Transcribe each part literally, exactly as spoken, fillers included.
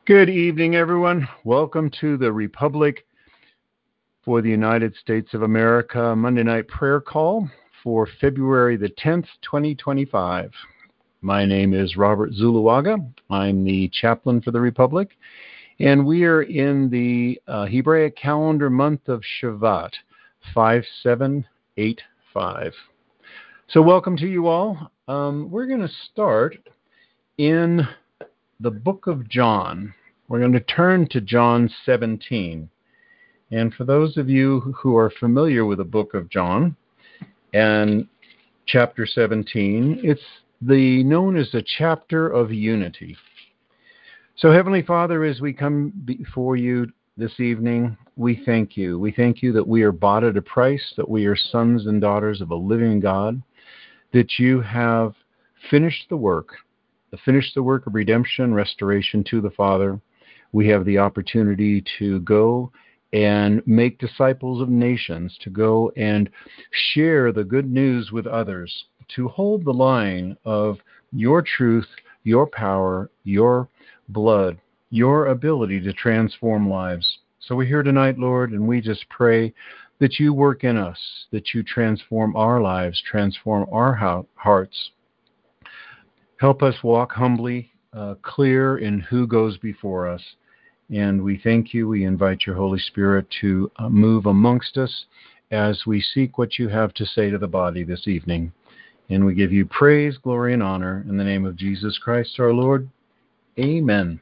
Good evening, everyone. Welcome to the Republic for the United States of America Monday night prayer call for February the tenth, twenty twenty-five. My name is Robert Zuluaga. I'm the chaplain for the Republic, and we are in the uh, Hebraic calendar month of Shevat, five seven eight five. So welcome to you all. Um, we're going to start in the book of John. We're going to turn to John seventeen. And for those of you who are familiar with the book of John and chapter seventeen, it's the known as the chapter of unity. So Heavenly Father, as we come before you this evening, we thank you. We thank you that we are bought at a price, that we are sons and daughters of a living God, that you have finished the work, finished the work of redemption, restoration to the Father. We have the opportunity to go and make disciples of nations, to go and share the good news with others, to hold the line of your truth, your power, your blood, your ability to transform lives. So we're here tonight, Lord, and we just pray that you work in us, that you transform our lives, transform our hearts. Help us walk humbly, uh, clear in who goes before us. And we thank you. We invite your Holy Spirit to uh, move amongst us as we seek what you have to say to the body this evening. And we give you praise, glory, and honor in the name of Jesus Christ our Lord. Amen.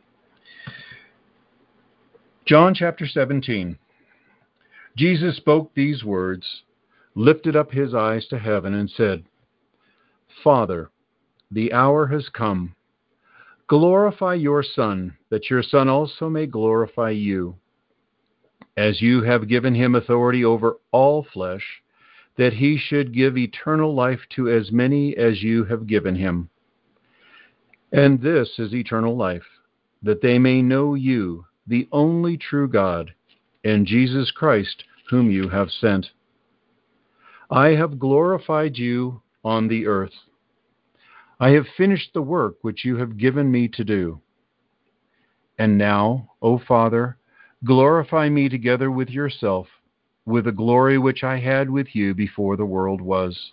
John chapter seventeen. Jesus spoke these words, lifted up his eyes to heaven, and said, Father, the hour has come. Glorify your Son, that your Son also may glorify you, as you have given him authority over all flesh, that he should give eternal life to as many as you have given him. And this is eternal life, that they may know you, the only true God, and Jesus Christ, whom you have sent. I have glorified you on the earth. I have finished the work which you have given me to do. And now, O Father, glorify me together with yourself, with the glory which I had with you before the world was.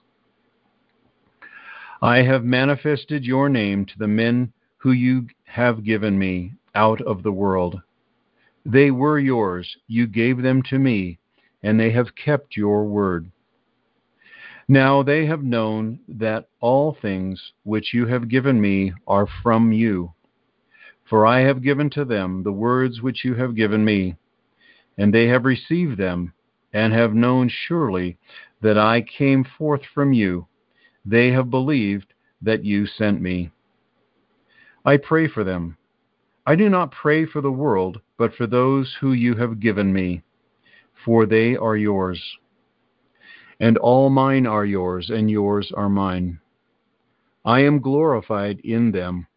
I have manifested your name to the men who you have given me out of the world. They were yours, you gave them to me, and they have kept your word. Now they have known that all things which you have given me are from you. For I have given to them the words which you have given me, and they have received them, and have known surely that I came forth from you. They have believed that you sent me. I pray for them. I do not pray for the world, but for those who you have given me, for they are yours. And all mine are yours, and yours are mine. I am glorified in them.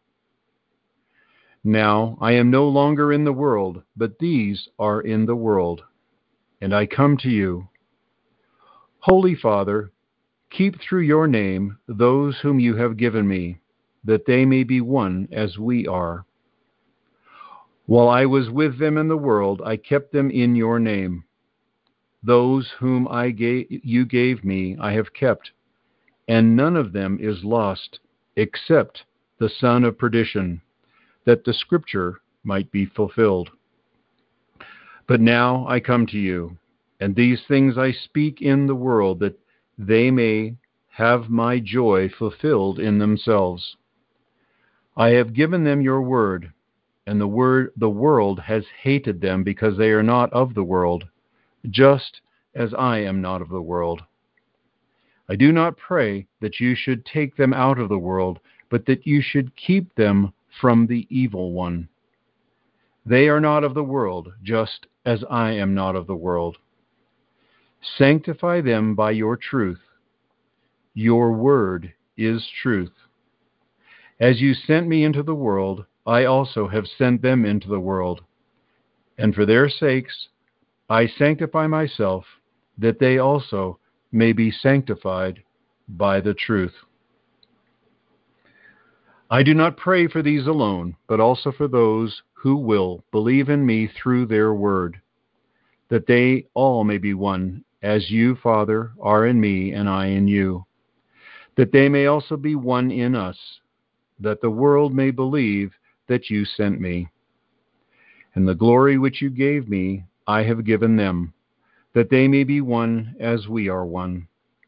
Now I am no longer in the world, but these are in the world, and I come to you. Holy Father, keep through your name those whom you have given me, that they may be one as we are. While I was with them in the world, I kept them in your name. Those whom I gave, you gave me, I have kept, and none of them is lost, except the son of perdition, that the scripture might be fulfilled. But now I come to you, and these things I speak in the world, that they may have my joy fulfilled in themselves. I have given them your word, and the word the world has hated them, because they are not of the world, just as I am not of the world. I do not pray that you should take them out of the world, but that you should keep them from the evil one. They are not of the world, just as I am not of the world. Sanctify them by your truth. Your word is truth. As you sent me into the world, I also have sent them into the world. And for their sakes I sanctify myself, that they also may be sanctified by the truth. I do not pray for these alone, but also for those who will believe in me through their word, that they all may be one, as you, Father, are in me and I in you, that they may also be one in us, that the world may believe that you sent me. And the glory which you gave me, I have given them, that they may be one as we are one.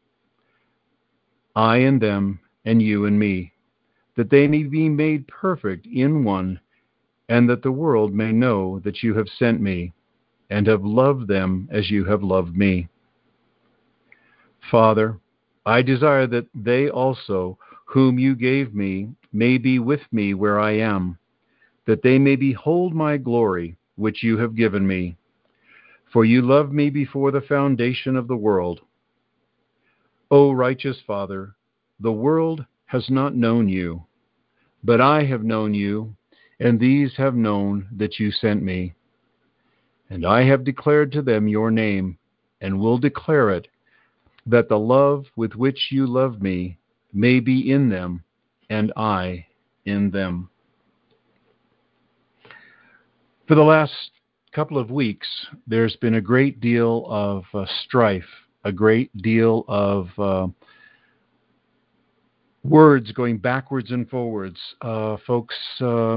I and them, and you and me, that they may be made perfect in one, and that the world may know that you have sent me, and have loved them as you have loved me. Father, I desire that they also, whom you gave me, may be with me where I am, that they may behold my glory, which you have given me. For you loved me before the foundation of the world. O righteous Father, the world has not known you, but I have known you, and these have known that you sent me. And I have declared to them your name, and will declare it, that the love with which you love me may be in them, and I in them. For the last couple of weeks, there's been a great deal of uh, strife, a great deal of uh, words going backwards and forwards, uh, folks uh,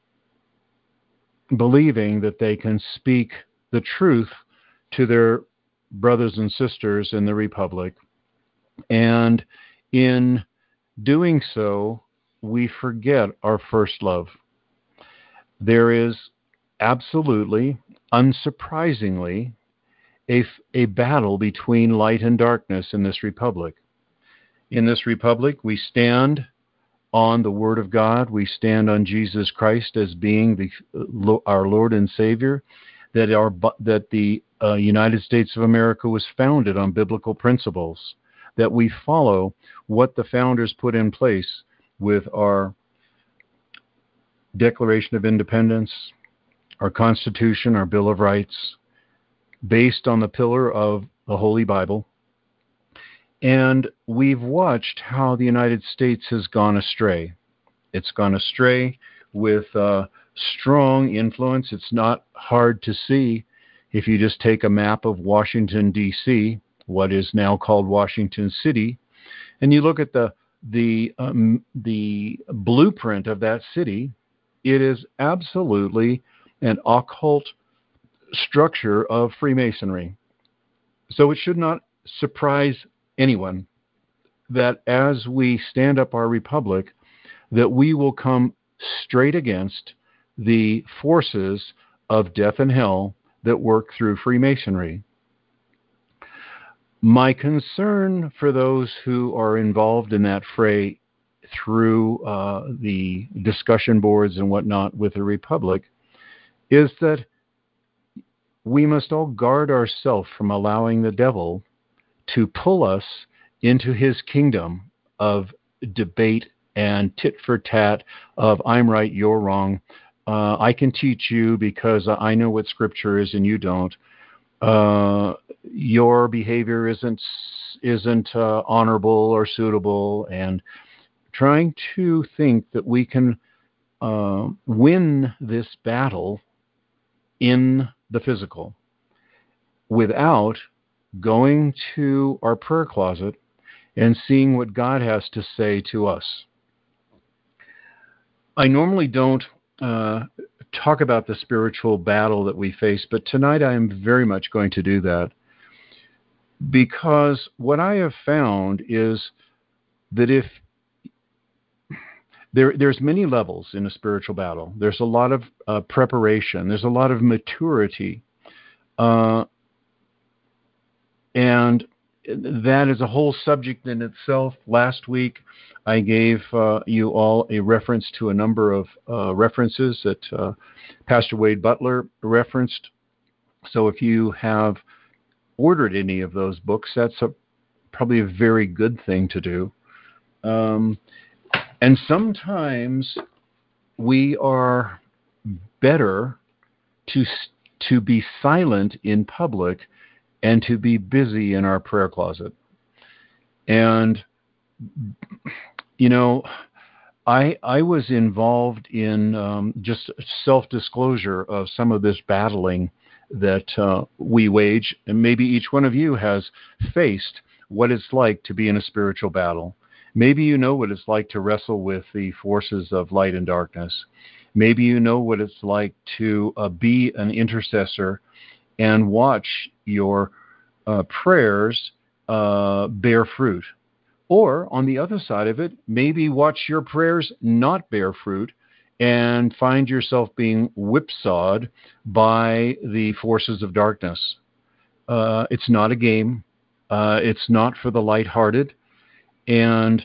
believing that they can speak the truth to their brothers and sisters in the Republic. And in doing so, we forget our first love. There is absolutely, unsurprisingly, a, a battle between light and darkness in this Republic. In this Republic, we stand on the Word of God. We stand on Jesus Christ as being the, our Lord and Savior, that, our, that the uh, United States of America was founded on biblical principles, that we follow what the founders put in place with our Declaration of Independence, our Constitution, our Bill of Rights, based on the pillar of the Holy Bible. And we've watched how the United States has gone astray. It's gone astray with uh, strong influence. It's not hard to see if you just take a map of Washington, D C, what is now called Washington City, and you look at the the um, the blueprint of that city. It is absolutely an occult structure of Freemasonry. So it should not surprise anyone that as we stand up our republic, that we will come straight against the forces of death and hell that work through Freemasonry. My concern for those who are involved in that fray through uh, the discussion boards and whatnot with the Republic is that we must all guard ourselves from allowing the devil to pull us into his kingdom of debate and tit for tat of I'm right, you're wrong. Uh, I can teach you because I know what Scripture is and you don't. Uh, your behavior isn't isn't uh, honorable or suitable, and trying to think that we can uh, win this battle in the physical without going to our prayer closet and seeing what God has to say to us. I normally don't uh, talk about the spiritual battle that we face, but tonight I am very much going to do that, because what I have found is that if there, there's many levels in a spiritual battle. There's a lot of uh, preparation. There's a lot of maturity. Uh, and that is a whole subject in itself. Last week, I gave uh, you all a reference to a number of uh, references that uh, Pastor Wade Butler referenced. So if you have ordered any of those books, that's a, probably a very good thing to do. Um, and sometimes we are better to to be silent in public and to be busy in our prayer closet. And, you know, I I was involved in um, just self-disclosure of some of this battling that uh, we wage, and maybe each one of you has faced what it's like to be in a spiritual battle. Maybe you know what it's like to wrestle with the forces of light and darkness. Maybe you know what it's like to uh, be an intercessor and watch your uh, prayers uh, bear fruit. Or, on the other side of it, maybe watch your prayers not bear fruit and find yourself being whipsawed by the forces of darkness. Uh, it's not a game. Uh, it's not for the lighthearted. And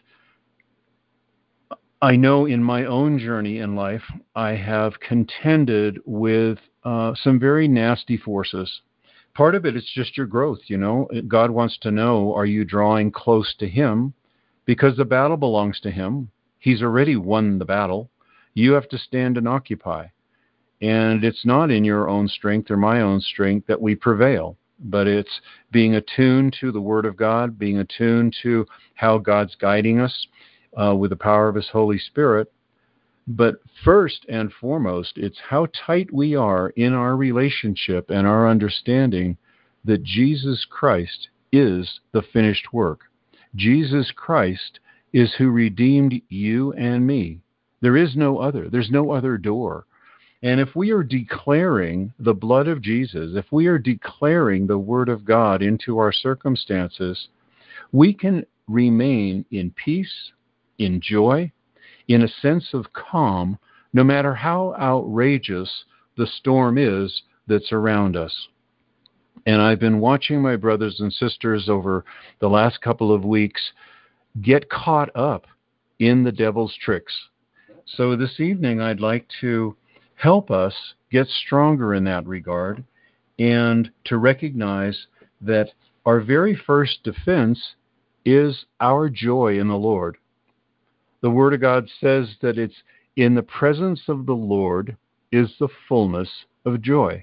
I know in my own journey in life, I have contended with uh, some very nasty forces. Part of it is just your growth, you know. God wants to know, are you drawing close to Him? Because the battle belongs to Him. He's already won the battle. You have to stand and occupy. And it's not in your own strength or my own strength that we prevail, but it's being attuned to the Word of God, being attuned to how God's guiding us uh, with the power of His Holy Spirit. But first and foremost, it's how tight we are in our relationship and our understanding that Jesus Christ is the finished work. Jesus Christ is who redeemed you and me. There is no other. There's no other door. And if we are declaring the blood of Jesus, if we are declaring the Word of God into our circumstances, we can remain in peace, in joy, in a sense of calm, no matter how outrageous the storm is that's around us. And I've been watching my brothers and sisters over the last couple of weeks get caught up in the devil's tricks. So this evening, I'd like to help us get stronger in that regard and to recognize that our very first defense is our joy in the Lord. The Word of God says that it's in the presence of the Lord is the fullness of joy.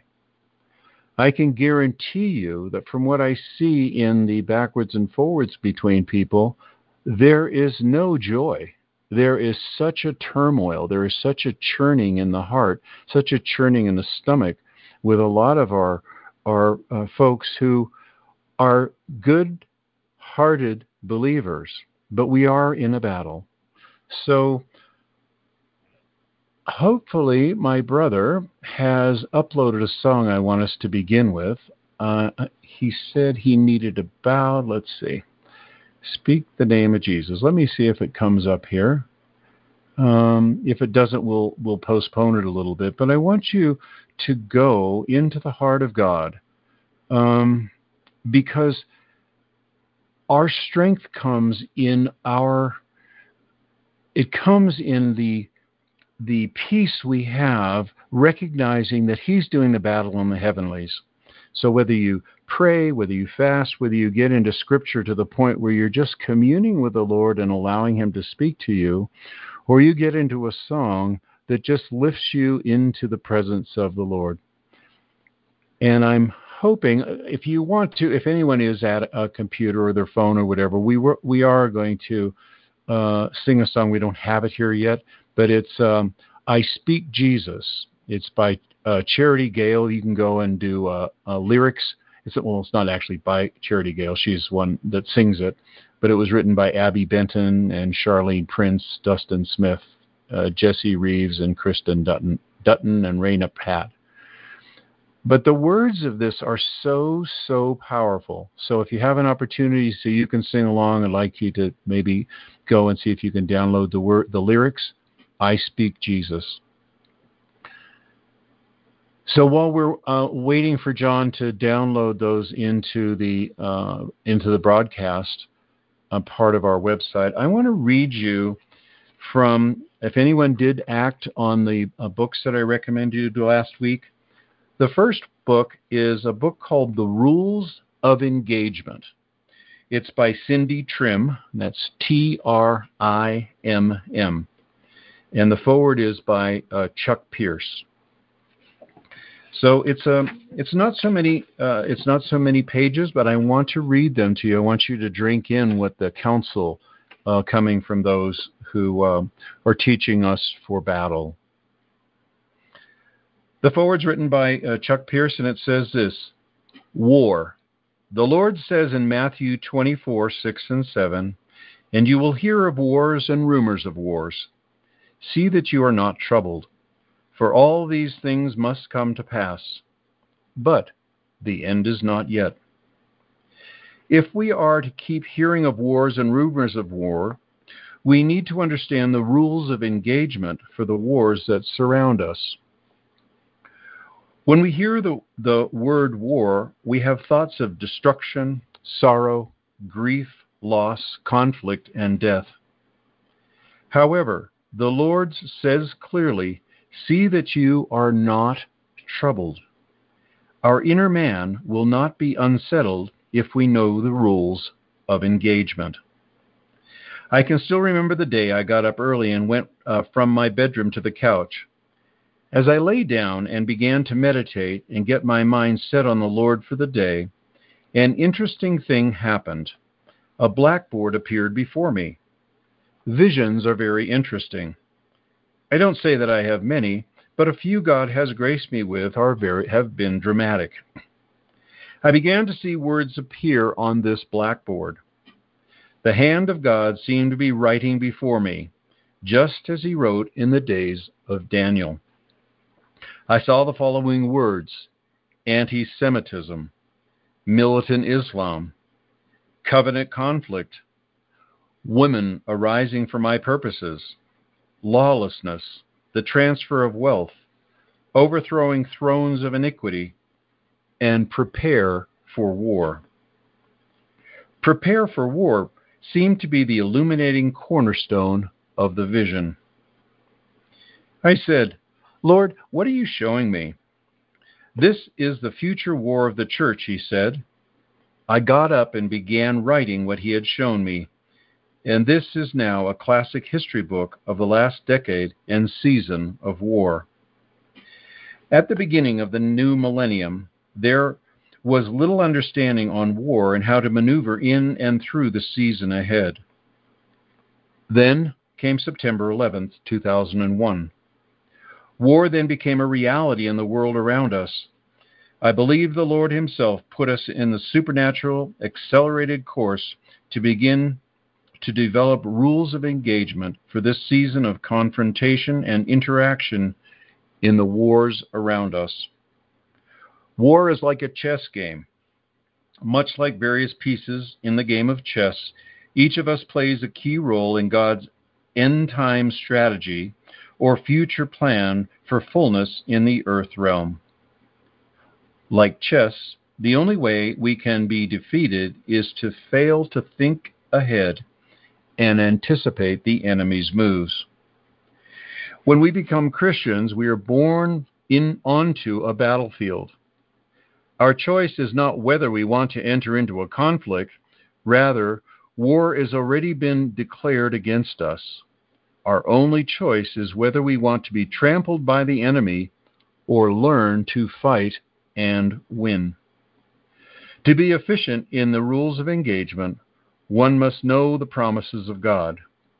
I can guarantee you that from what I see in the backwards and forwards between people, there is no joy. There is such a turmoil. There is such a churning in the heart, such a churning in the stomach with a lot of our, our uh, folks who are good-hearted believers, but we are in a battle. So hopefully my brother has uploaded a song I want us to begin with. Uh, he said he needed about, let's see, Speak the Name of Jesus. Let me see if it comes up here. Um, if it doesn't, we'll, we'll postpone it a little bit. But I want you to go into the heart of God um, because our strength comes in our, it comes in the the peace we have, recognizing that He's doing the battle in the heavenlies. So whether you pray, whether you fast, whether you get into Scripture to the point where you're just communing with the Lord and allowing Him to speak to you, or you get into a song that just lifts you into the presence of the Lord. And I'm hoping, if you want to, if anyone is at a computer or their phone or whatever, we were, we are going to uh, sing a song. We don't have it here yet, but it's um, I Speak Jesus. It's by uh, Charity Gale. You can go and do uh, uh, lyrics. It's, well, it's not actually by Charity Gale. She's one that sings it, but it was written by Abby Benton and Charlene Prince, Dustin Smith, uh, Jesse Reeves, and Kristen Dutton, Dutton and Raina Pat. But the words of this are so, so powerful. So if you have an opportunity so you can sing along, I'd like you to maybe go and see if you can download the word, the lyrics. I Speak Jesus. So while we're uh, waiting for John to download those into the uh, into the broadcast uh, part of our website, I want to read you from, if anyone did act on the uh, books that I recommended you to last week. The first book is a book called The Rules of Engagement. It's by Cindy Trimm. That's T R I M M. And the foreword is by uh, Chuck Pierce. So it's a it's not so many uh, it's not so many pages, but I want to read them to you. I want you to drink in what the counsel uh, coming from those who uh, are teaching us for battle. The foreword's written by uh, Chuck Pierce, and it says this: War. The Lord says in Matthew twenty-four, six and seven, "And you will hear of wars and rumors of wars. See that you are not troubled, for all these things must come to pass. But the end is not yet." If we are to keep hearing of wars and rumors of war, we need to understand the rules of engagement for the wars that surround us. When we hear the, the word war, we have thoughts of destruction, sorrow, grief, loss, conflict, and death. However, the Lord says clearly, "See that you are not troubled." Our inner man will not be unsettled if we know the rules of engagement. I can still remember the day I got up early and went uh, from my bedroom to the couch. As I lay down and began to meditate and get my mind set on the Lord for the day, an interesting thing happened. A blackboard appeared before me. Visions are very interesting. I don't say that I have many, but a few God has graced me with are very, have been dramatic. I began to see words appear on this blackboard. The hand of God seemed to be writing before me, just as he wrote in the days of Daniel. I saw the following words: anti-Semitism, militant Islam, covenant conflict, women arising for my purposes, lawlessness, the transfer of wealth, overthrowing thrones of iniquity, and prepare for war. Prepare for war seemed to be the illuminating cornerstone of the vision. I said, "Lord, what are you showing me?" "This is the future war of the church," he said. I got up and began writing what he had shown me, and this is now a classic history book of the last decade and season of war. At the beginning of the new millennium, there was little understanding on war and how to maneuver in and through the season ahead. Then came September eleventh, two thousand one. War then became a reality in the world around us. I believe the Lord himself put us in the supernatural, accelerated course to begin to develop rules of engagement for this season of confrontation and interaction in the wars around us. War is like a chess game. Much like various pieces in the game of chess, each of us plays a key role in God's end-time strategy or future plan for fullness in the earth realm. Like chess, the only way we can be defeated is to fail to think ahead and anticipate the enemy's moves. When we become Christians, we are born in onto a battlefield. Our choice is not whether we want to enter into a conflict. Rather, war has already been declared against us. Our only choice is whether we want to be trampled by the enemy or learn to fight and win. To be efficient in the rules of engagement, one must know the promises of God.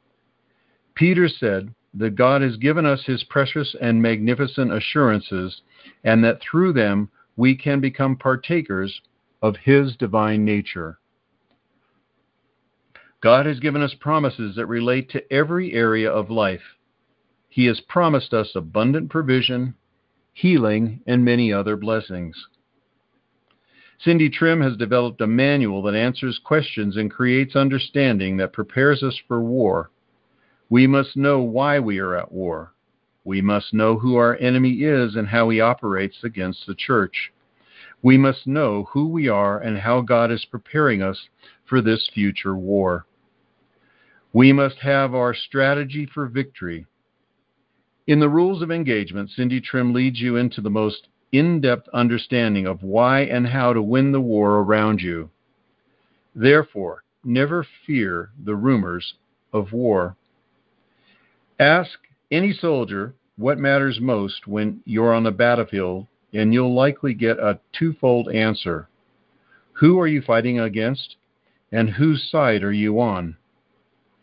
Peter said that God has given us his precious and magnificent assurances, and that through them we can become partakers of his divine nature. God has given us promises that relate to every area of life. He has promised us abundant provision, healing, and many other blessings. Cindy Trimm has developed a manual that answers questions and creates understanding that prepares us for war. We must know why we are at war. We must know who our enemy is and how he operates against the church. We must know who we are and how God is preparing us for this future war. We must have our strategy for victory. In the rules of engagement, Cindy Trimm leads you into the most in-depth understanding of why and how to win the war around you. Therefore, never fear the rumors of war. Ask any soldier what matters most when you're on the battlefield, and you'll likely get a twofold answer. Who are you fighting against, and whose side are you on?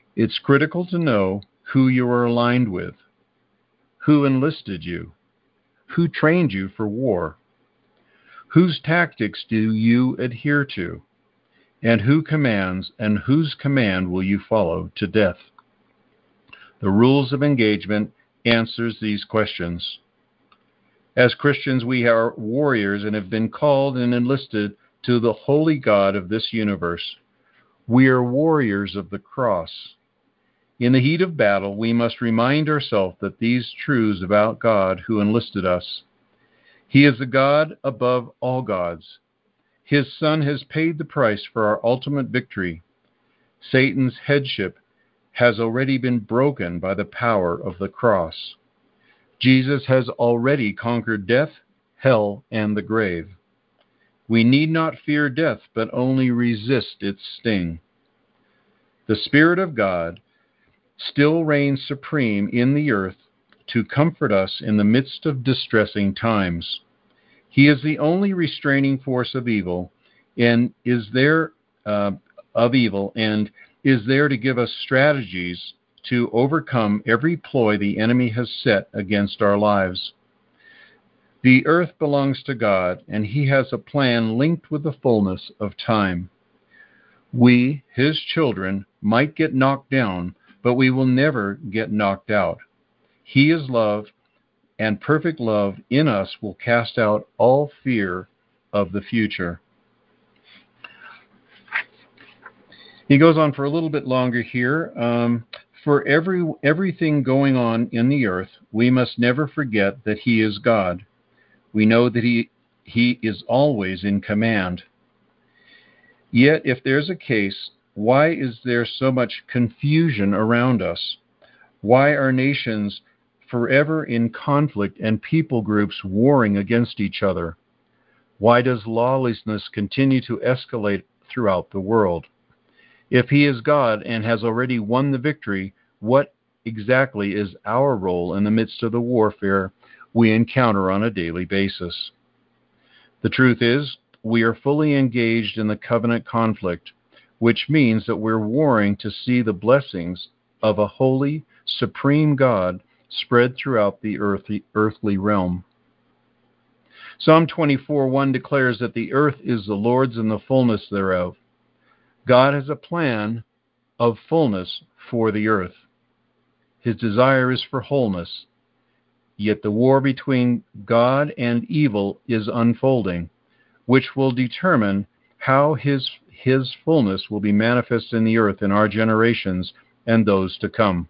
It's critical to know who you are aligned with, who enlisted you, who trained you for war, whose tactics do you adhere to, and who commands and whose command will you follow to death. The rules of engagement answers these questions. As Christians, we are warriors and have been called and enlisted to the holy God of this universe. We are warriors of the cross. In the heat of battle, we must remind ourselves that these truths about God who enlisted us. He is the God above all gods. His Son has paid the price for our ultimate victory. Satan's headship has already been broken by the power of the cross. Jesus has already conquered death, hell, and the grave. We need not fear death, but only resist its sting. The Spirit of God still reigns supreme in the earth to comfort us in the midst of distressing times. He is the only restraining force of evil, and is there uh, of evil, and is there to give us strategies to overcome every ploy the enemy has set against our lives. The earth belongs to God, and He has a plan linked with the fullness of time. We, His children, might get knocked down, but we will never get knocked out. He is love, and perfect love in us will cast out all fear of the future. He goes on for a little bit longer here. Um, for every everything going on in the earth, we must never forget that He is God. We know that He He is always in command. Yet, if there's a case, why is there so much confusion around us? Why are nations forever in conflict and people groups warring against each other? Why does lawlessness continue to escalate throughout the world? If He is God and has already won the victory, what exactly is our role in the midst of the warfare we encounter on a daily basis? The truth is, we are fully engaged in the covenant conflict, which means that we're warring to see the blessings of a holy, supreme God spread throughout the earthly, earthly realm. Psalm twenty-four one declares that the earth is the Lord's and the fullness thereof. God has a plan of fullness for the earth. His desire is for wholeness. Yet the war between God and evil is unfolding, which will determine how his, his fullness will be manifest in the earth in our generations and those to come.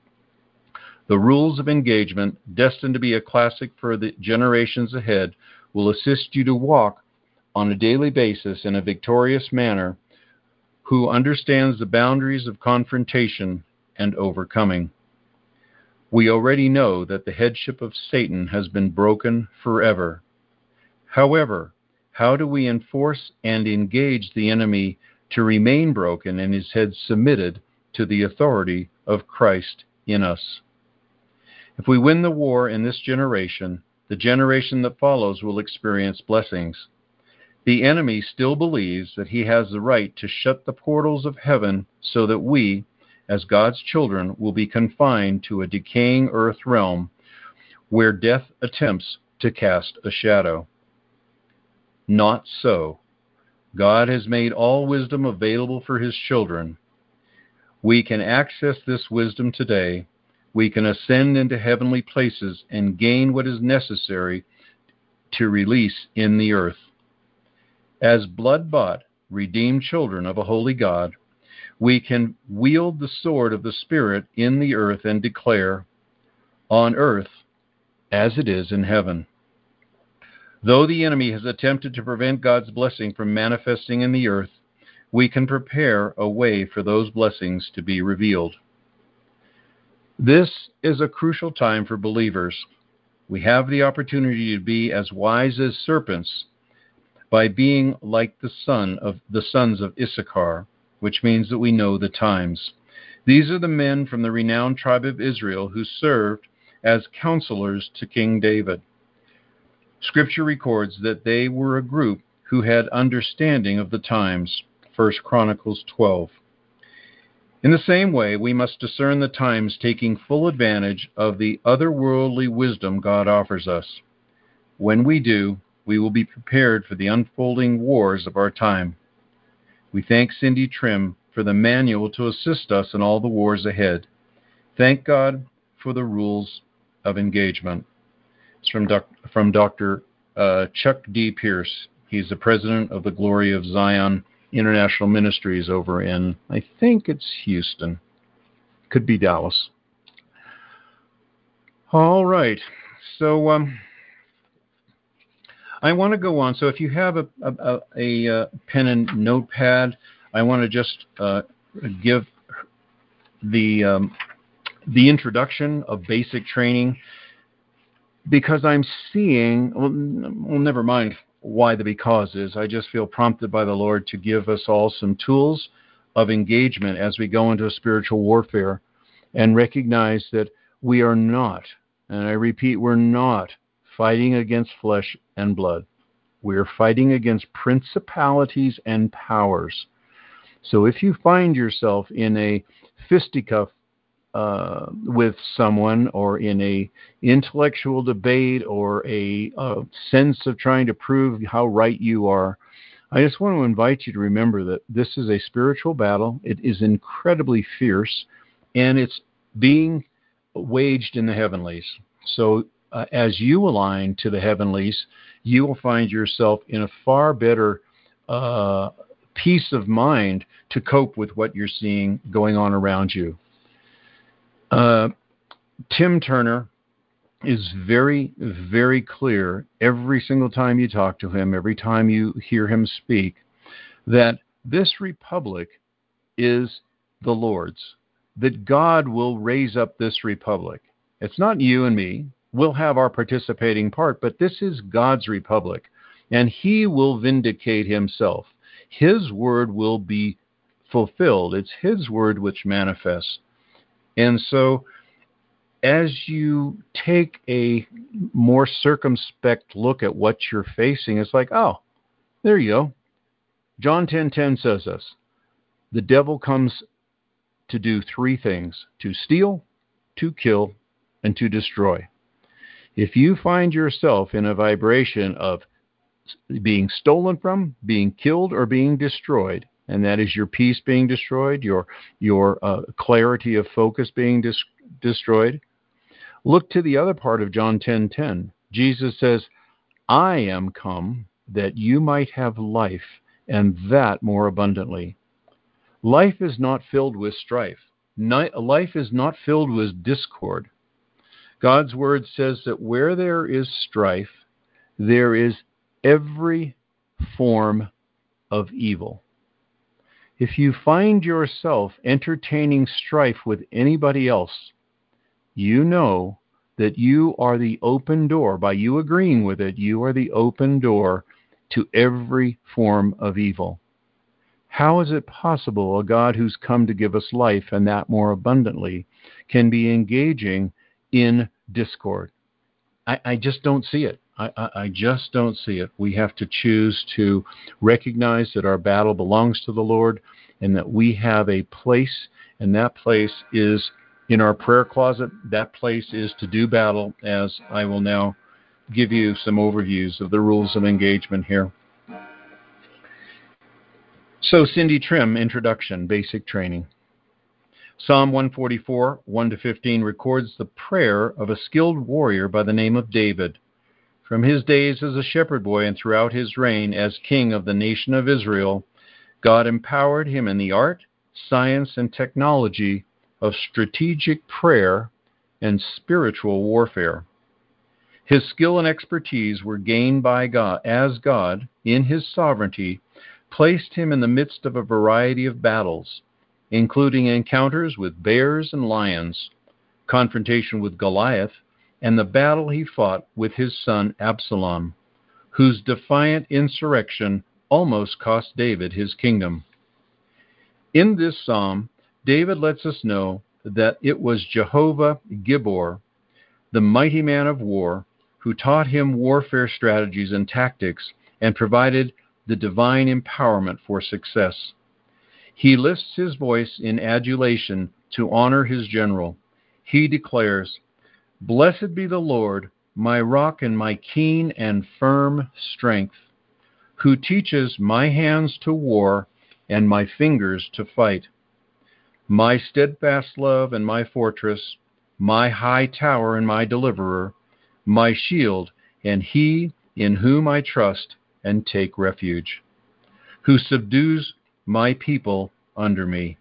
The rules of engagement, destined to be a classic for the generations ahead, will assist you to walk on a daily basis in a victorious manner, who understands the boundaries of confrontation and overcoming. We already know that the headship of Satan has been broken forever. However, how do we enforce and engage the enemy to remain broken and his head submitted to the authority of Christ in us? If we win the war in this generation, the generation that follows will experience blessings. The enemy still believes that he has the right to shut the portals of heaven so that we, as God's children, will be confined to a decaying earth realm where death attempts to cast a shadow. Not so. God has made all wisdom available for His children. We can access this wisdom today. We can ascend into heavenly places and gain what is necessary to release in the earth. As blood-bought, redeemed children of a holy God, we can wield the sword of the Spirit in the earth and declare, on earth as it is in heaven. Though the enemy has attempted to prevent God's blessing from manifesting in the earth, we can prepare a way for those blessings to be revealed. This is a crucial time for believers. We have the opportunity to be as wise as serpents by being like the son of the sons of Issachar, which means that we know the times. These are the men from the renowned tribe of Israel who served as counselors to King David. Scripture records that they were a group who had understanding of the times, First Chronicles twelve. In the same way, we must discern the times, taking full advantage of the otherworldly wisdom God offers us. When we do, we will be prepared for the unfolding wars of our time. We thank Cindy Trimm for the manual to assist us in all the wars ahead. Thank God for the rules of engagement. It's from, doc, from Doctor Uh, Chuck D. Pierce. He's the president of the Glory of Zion International Ministries over in, I think it's Houston. Could be Dallas. All right. So um, I want to go on. So if you have a, a, a, a pen and notepad, I want to just uh, give the um, the introduction of basic training, because I'm seeing, well, well, never mind why the because is. I just feel prompted by the Lord to give us all some tools of engagement as we go into a spiritual warfare and recognize that we are not, and I repeat, we're not fighting against flesh and blood. We're fighting against principalities and powers. So if you find yourself in a fisticuff Uh, with someone, or in a intellectual debate, or a, a sense of trying to prove how right you are, I just want to invite you to remember that this is a spiritual battle. It is incredibly fierce, and it's being waged in the heavenlies. So uh, as you align to the heavenlies, you will find yourself in a far better uh, peace of mind to cope with what you're seeing going on around you. Uh, Tim Turner is very, very clear every single time you talk to him, every time you hear him speak, that this republic is the Lord's, that God will raise up this republic. It's not you and me. We'll have our participating part, but this is God's republic, and he will vindicate himself. His word will be fulfilled. It's his word which manifests. And so as you take a more circumspect look at what you're facing, it's like, oh, there you go. John ten ten says this: the devil comes to do three things: to steal, to kill, and to destroy. If you find yourself in a vibration of being stolen from, being killed, or being destroyed, and that is your peace being destroyed, your your uh, clarity of focus being dis- destroyed, look to the other part of John ten ten. Jesus says, I am come that you might have life, and that more abundantly. Life is not filled with strife. Life is not filled with discord. God's word says that where there is strife, there is every form of evil. If you find yourself entertaining strife with anybody else, you know that you are the open door. By you agreeing with it, you are the open door to every form of evil. How is it possible a God who's come to give us life, and that more abundantly, can be engaging in discord? I, I just don't see it. I, I, I just don't see it. We have to choose to recognize that our battle belongs to the Lord, and that we have a place, and that place is in our prayer closet. That place is to do battle, as I will now give you some overviews of the rules of engagement here. So, Cindy Trimm, Introduction, Basic Training. Psalm one forty-four, one to fifteen records the prayer of a skilled warrior by the name of David. From his days as a shepherd boy and throughout his reign as king of the nation of Israel, God empowered him in the art, science, and technology of strategic prayer and spiritual warfare. His skill and expertise were gained by God, as God, in his sovereignty, placed him in the midst of a variety of battles, including encounters with bears and lions, confrontation with Goliath, and the battle he fought with his son Absalom, whose defiant insurrection almost cost David his kingdom. In this psalm, David lets us know that it was Jehovah Gibbor, the mighty man of war, who taught him warfare strategies and tactics and provided the divine empowerment for success. He lifts his voice in adulation to honor his general. He declares, "Blessed be the Lord, my rock and my keen and firm strength, who teaches my hands to war and my fingers to fight. My steadfast love and my fortress, my high tower and my deliverer, my shield, and he in whom I trust and take refuge, who subdues my people under me."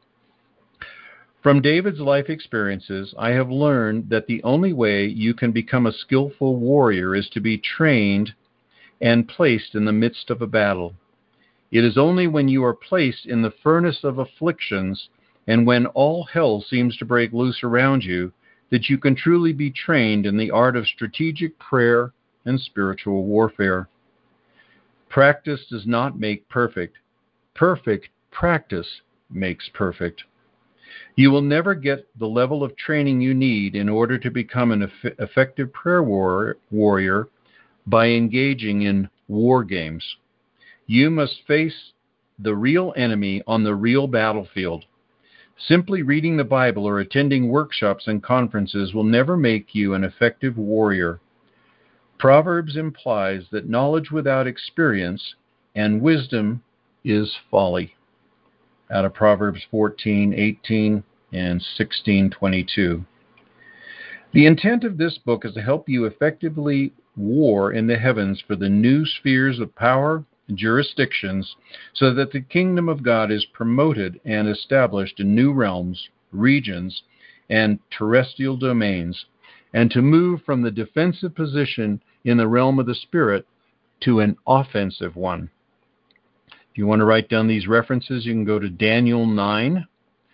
From David's life experiences, I have learned that the only way you can become a skillful warrior is to be trained and placed in the midst of a battle. It is only when you are placed in the furnace of afflictions and when all hell seems to break loose around you that you can truly be trained in the art of strategic prayer and spiritual warfare. Practice does not make perfect. Perfect practice makes perfect. You will never get the level of training you need in order to become an eff- effective prayer war- warrior by engaging in war games. You must face the real enemy on the real battlefield. Simply reading the Bible or attending workshops and conferences will never make you an effective warrior. Proverbs implies that knowledge without experience and wisdom is folly. Out of Proverbs fourteen eighteen and sixteen twenty-two. The intent of this book is to help you effectively war in the heavens for the new spheres of power and jurisdictions so that the kingdom of God is promoted and established in new realms, regions, and terrestrial domains, and to move from the defensive position in the realm of the Spirit to an offensive one. If you want to write down these references, you can go to Daniel nine,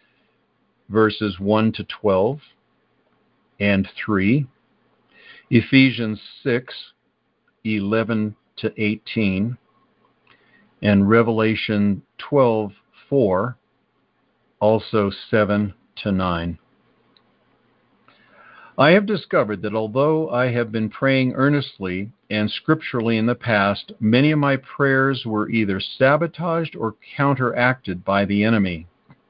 verses one to twelve and three, Ephesians six, eleven to eighteen, and Revelation twelve, four, also seven to nine. I have discovered that although I have been praying earnestly and scripturally in the past, many of my prayers were either sabotaged or counteracted by the enemy.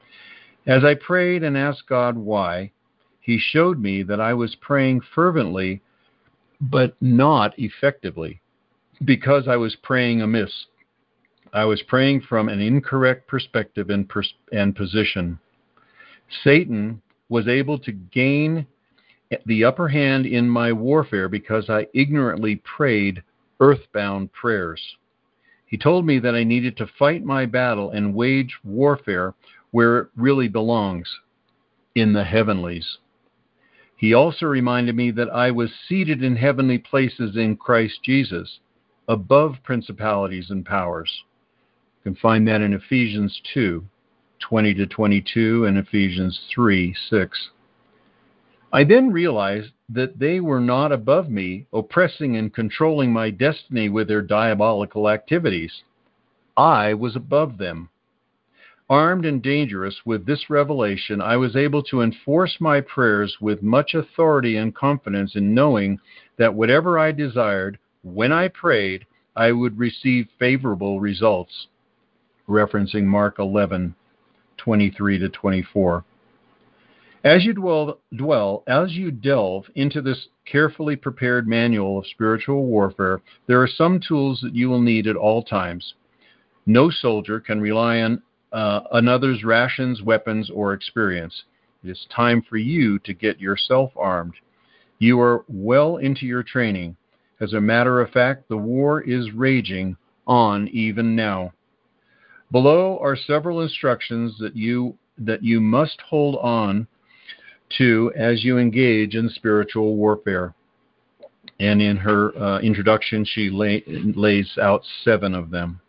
As I prayed and asked God why, He showed me that I was praying fervently but not effectively because I was praying amiss. I was praying from an incorrect perspective and, pers- and position. Satan was able to gain the upper hand in my warfare because I ignorantly prayed earthbound prayers. He told me that I needed to fight my battle and wage warfare where it really belongs, in the heavenlies. He also reminded me that I was seated in heavenly places in Christ Jesus, above principalities and powers. You can find that in Ephesians two, twenty to twenty-two, and Ephesians three, six. I then realized that they were not above me, oppressing and controlling my destiny with their diabolical activities. I was above them. Armed and dangerous with this revelation, I was able to enforce my prayers with much authority and confidence in knowing that whatever I desired, when I prayed, I would receive favorable results. Referencing Mark eleven, twenty-three to twenty-four. As you dwell, dwell, as you delve into this carefully prepared manual of spiritual warfare, there are some tools that you will need at all times. No soldier can rely on uh, another's rations, weapons, or experience. It is time for you to get yourself armed. You are well into your training. As a matter of fact, the war is raging on even now. Below are several instructions that you that you must hold on to as you engage in spiritual warfare. And in her uh, introduction, she lay, lays out seven of them.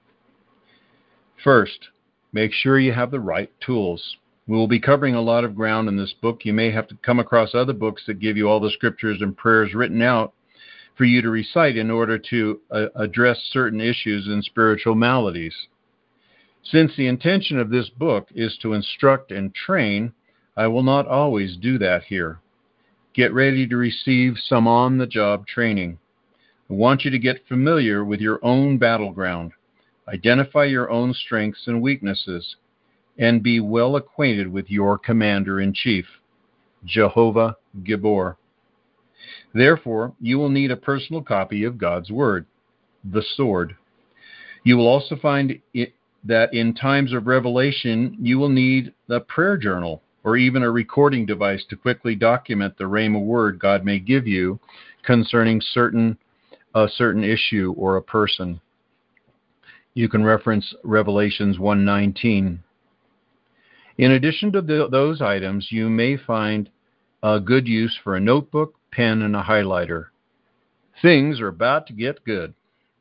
First, make sure you have the right tools. We will be covering a lot of ground in this book. You may have to come across other books that give you all the scriptures and prayers written out for you to recite in order to uh, address certain issues and spiritual maladies. Since the intention of this book is to instruct and train, I will not always do that here. Get ready to receive some on-the-job training. I want you to get familiar with your own battleground. Identify your own strengths and weaknesses. and be well acquainted with your commander-in-chief, Jehovah Gibor. Therefore, you will need a personal copy of God's Word, the sword. You will also find it, that in times of revelation, you will need a prayer journal or even a recording device to quickly document the rhema word God may give you concerning certain a certain issue or a person. You can reference Revelations one nineteen. In addition to the, those items, you may find a good use for a notebook, pen, and a highlighter. Things are about to get good.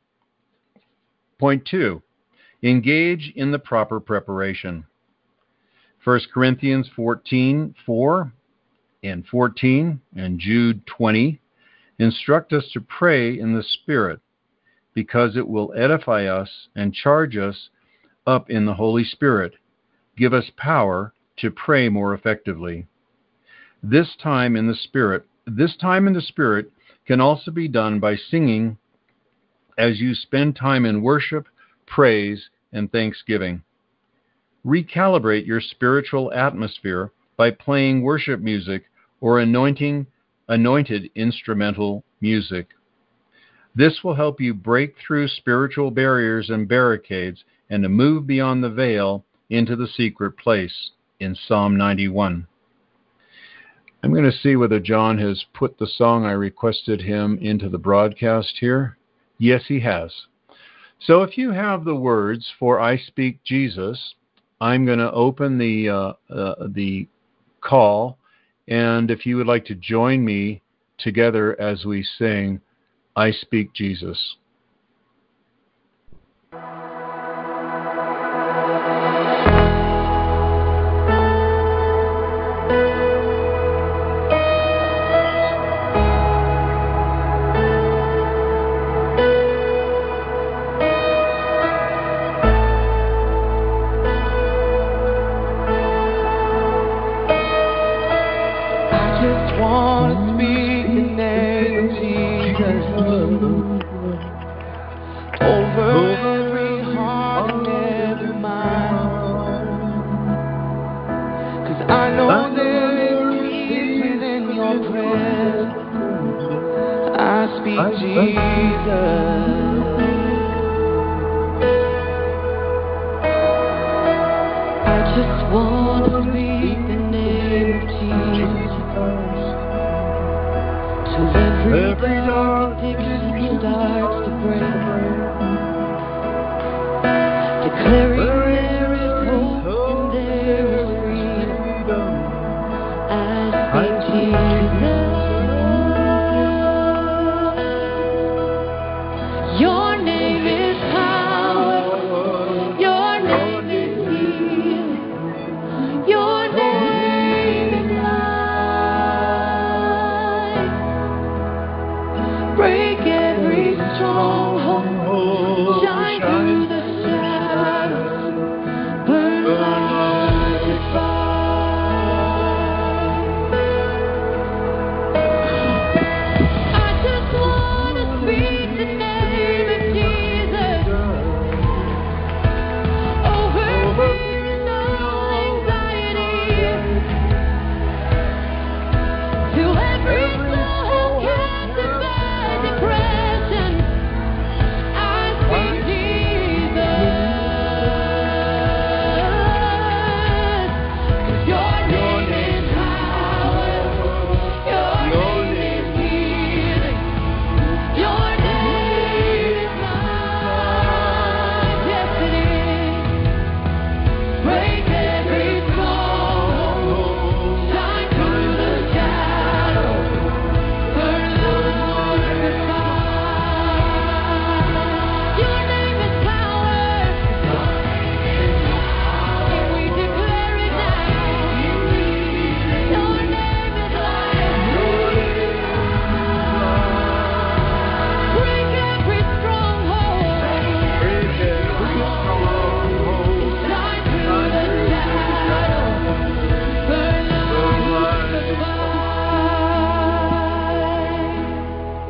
Point two, engage in the proper preparation. First Corinthians fourteen four and fourteen and Jude twenty instruct us to pray in the Spirit, because it will edify us and charge us up in the Holy Spirit, give us power to pray more effectively. This time in the Spirit, this time in the Spirit can also be done by singing as you spend time in worship, praise, and thanksgiving. Recalibrate your spiritual atmosphere by playing worship music or anointing anointed instrumental music. This will help you break through spiritual barriers and barricades and to move beyond the veil into the secret place in Psalm ninety-one. I'm going to see whether John has put the song I requested him into the broadcast here. Yes, he has. So if you have the words for I Speak Jesus, I'm going to open the uh, uh, the call, and if you would like to join me together as we sing I Speak Jesus.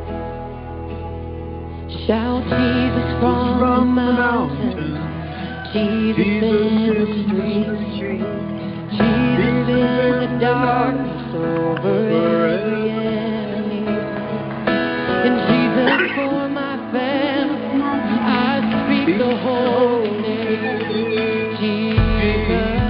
Shout Jesus from the mountain, Jesus in the street, Jesus in the darkness over every enemy, and Jesus for my family. I speak the holy name, Jesus.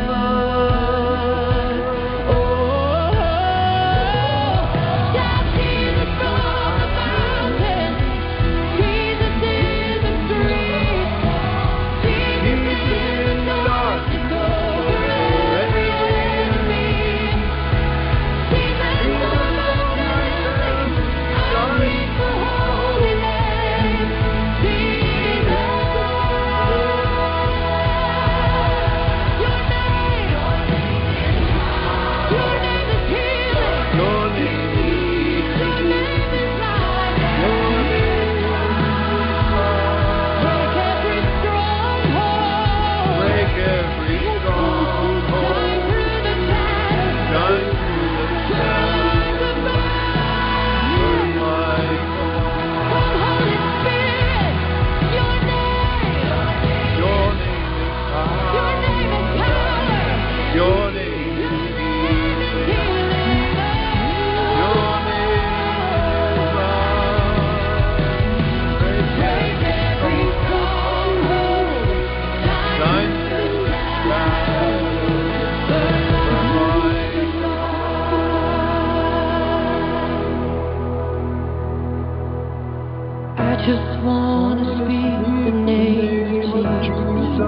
Just want to speak the name of Jesus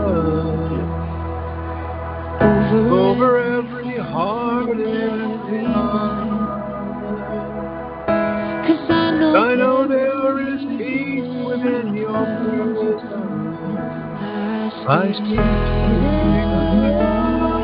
over, over every heart and every mind. 'Cause I know, I know there is peace within your presence. I speak healing.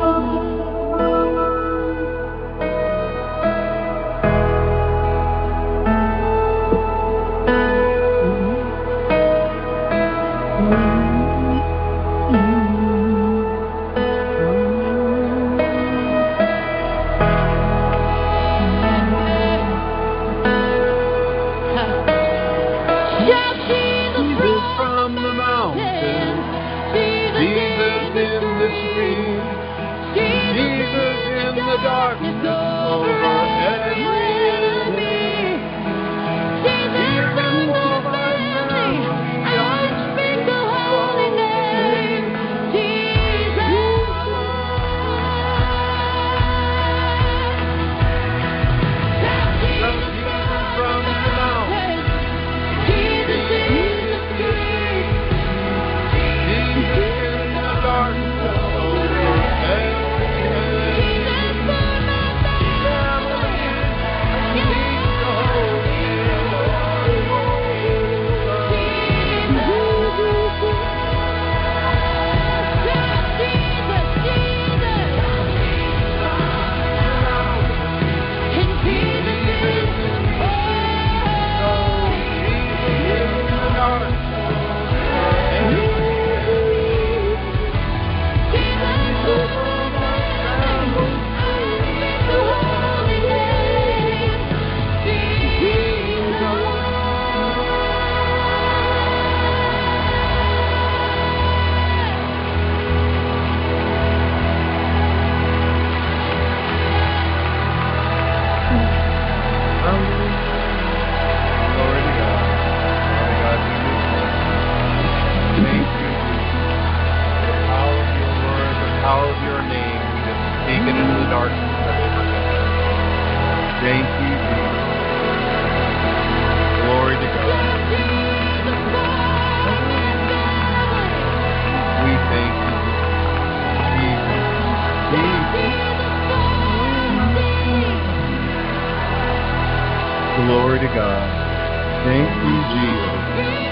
Glory to God. Thank you, Jesus.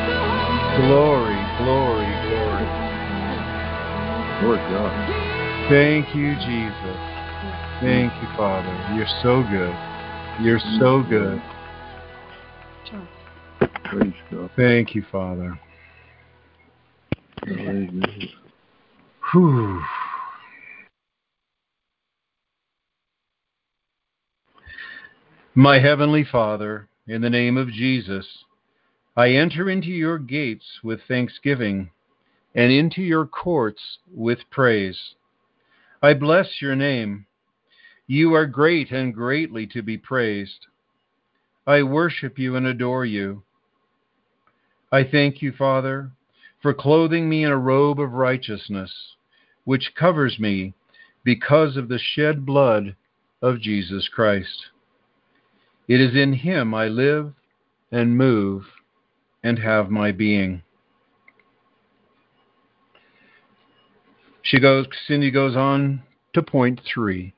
Glory, glory, glory. Lord God. Thank you, Jesus. Thank you, Father. You're so good. You're so good. Praise God. Thank you, Father. Whew. My Heavenly Father, in the name of Jesus, I enter into your gates with thanksgiving and into your courts with praise. I bless your name. You are great and greatly to be praised. I worship you and adore you. I thank you, Father, for clothing me in a robe of righteousness, which covers me because of the shed blood of Jesus Christ. It is in him I live and move and have my being. She goes, Cindy goes on to point three.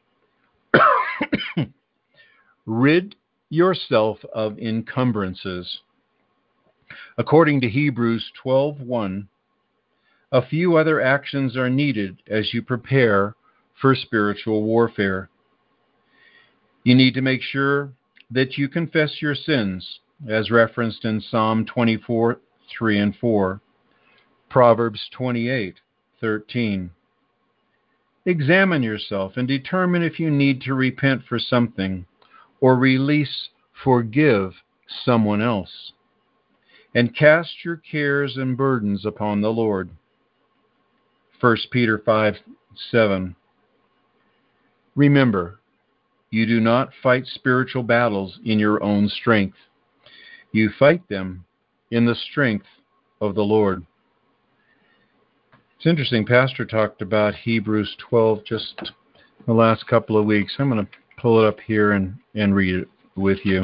Rid yourself of encumbrances. According to Hebrews twelve one, a few other actions are needed as you prepare for spiritual warfare. You need to make sure that you confess your sins, as referenced in Psalm twenty-four, three and four, Proverbs twenty-eight, thirteen. Examine yourself and determine if you need to repent for something or release, forgive someone else. And cast your cares and burdens upon the Lord. First Peter five, seven. Remember, you do not fight spiritual battles in your own strength. You fight them in the strength of the Lord. It's interesting, Pastor talked about Hebrews twelve just the last couple of weeks. I'm going to pull it up here and, and read it with you.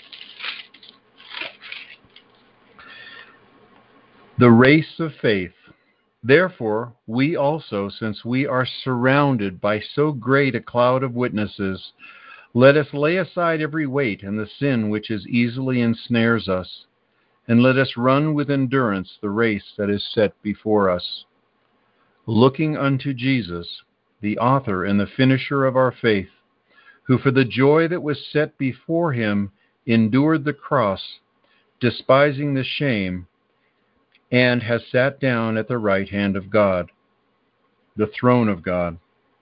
The race of faith. Therefore, we also, since we are surrounded by so great a cloud of witnesses, let us lay aside every weight and the sin which is easily ensnares us, and let us run with endurance the race that is set before us, looking unto Jesus, the author and the finisher of our faith, who for the joy that was set before him endured the cross, despising the shame, and has sat down at the right hand of God, the throne of God.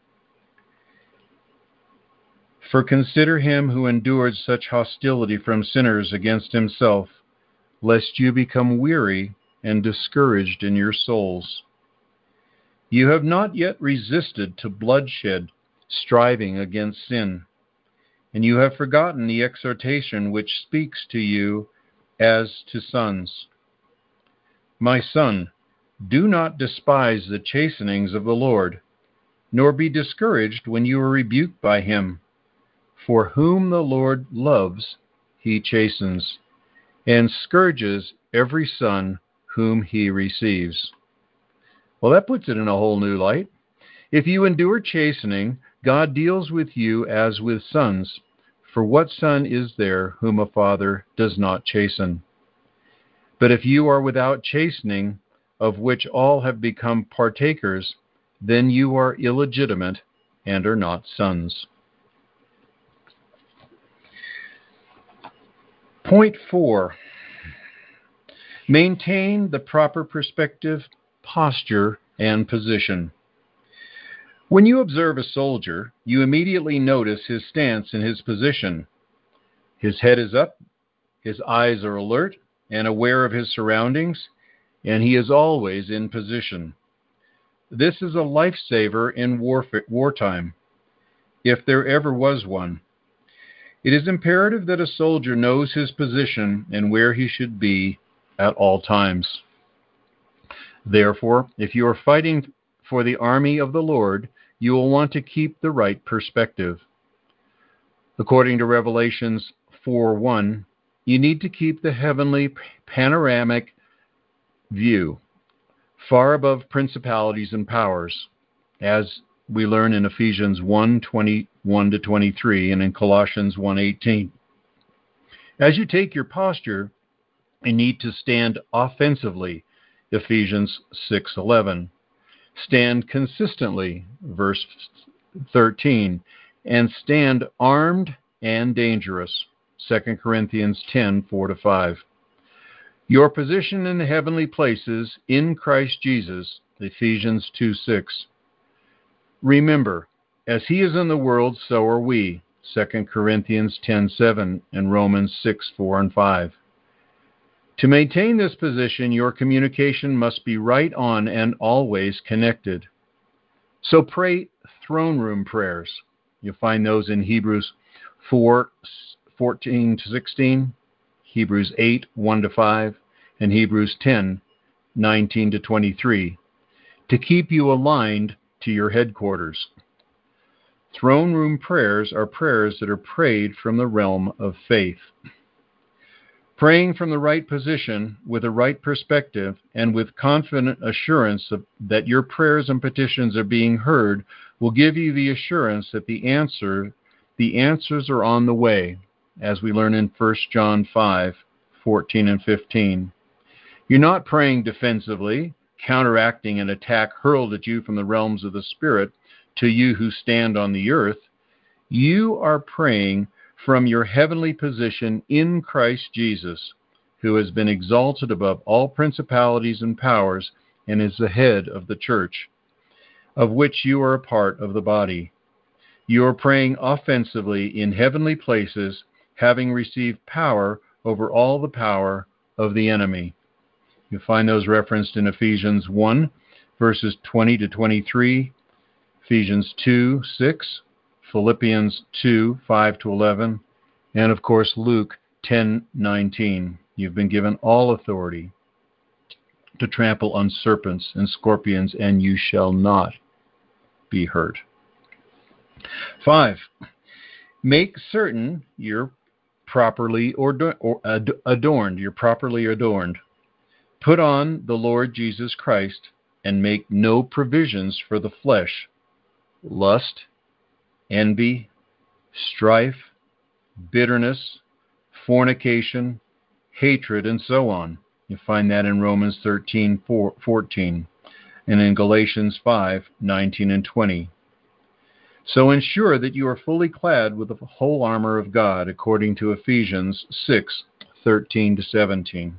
For consider him who endured such hostility from sinners against himself, lest you become weary and discouraged in your souls. You have not yet resisted to bloodshed, striving against sin, and you have forgotten the exhortation which speaks to you as to sons. My son, do not despise the chastenings of the Lord, nor be discouraged when you are rebuked by him. For whom the Lord loves, he chastens, and scourges every son whom he receives. Well, that puts it in a whole new light. If you endure chastening, God deals with you as with sons. For what son is there whom a father does not chasten? But if you are without chastening, of which all have become partakers, then you are illegitimate and are not sons. Point four. Maintain the proper perspective, posture, and position. When you observe a soldier, you immediately notice his stance and his position. His head is up, his eyes are alert and aware of his surroundings, and he is always in position. This is a lifesaver in warfare, wartime, if there ever was one. It is imperative that a soldier knows his position and where he should be at all times. Therefore, if you are fighting for the army of the Lord, you will want to keep the right perspective. According to Revelations four one, you need to keep the heavenly panoramic view, far above principalities and powers, as we learn in Ephesians one twenty-one to twenty-three and in Colossians one eighteen. As you take your posture, you need to stand offensively, Ephesians six eleven. Stand consistently, verse thirteen, and stand armed and dangerous, Second Corinthians ten four to five. Your position in the heavenly places in Christ Jesus, Ephesians two six. Remember, as he is in the world, so are we, Second Corinthians ten seven and Romans six four and five. To maintain this position, your communication must be right on and always connected. So pray throne room prayers. You'll find those in Hebrews four, fourteen to sixteen, Hebrews eight, one to five, and Hebrews ten, nineteen to twenty-three, to keep you aligned to your headquarters. Throne room prayers are prayers that are prayed from the realm of faith. Praying from the right position, with a right perspective, and with confident assurance of, that your prayers and petitions are being heard, will give you the assurance that the answer, the answers are on the way, as we learn in First John five, fourteen and fifteen. You're not praying defensively, counteracting an attack hurled at you from the realms of the Spirit to you who stand on the earth. You are praying from your heavenly position in Christ Jesus, who has been exalted above all principalities and powers and is the head of the church, of which you are a part of the body. You are praying offensively in heavenly places, having received power over all the power of the enemy. You'll find those referenced in Ephesians one, verses twenty to twenty-three, Ephesians two, six, Philippians two, five to eleven, and of course Luke ten, nineteen. You've been given all authority to trample on serpents and scorpions, and you shall not be hurt. Five, make certain you're properly adorned. You're properly adorned. Put on the Lord Jesus Christ and make no provisions for the flesh, lust, envy, strife, bitterness, fornication, hatred, and so on. You find that in Romans thirteen, fourteen, and in Galatians five, nineteen and twenty. So ensure that you are fully clad with the whole armor of God, according to Ephesians six, thirteen to seventeen.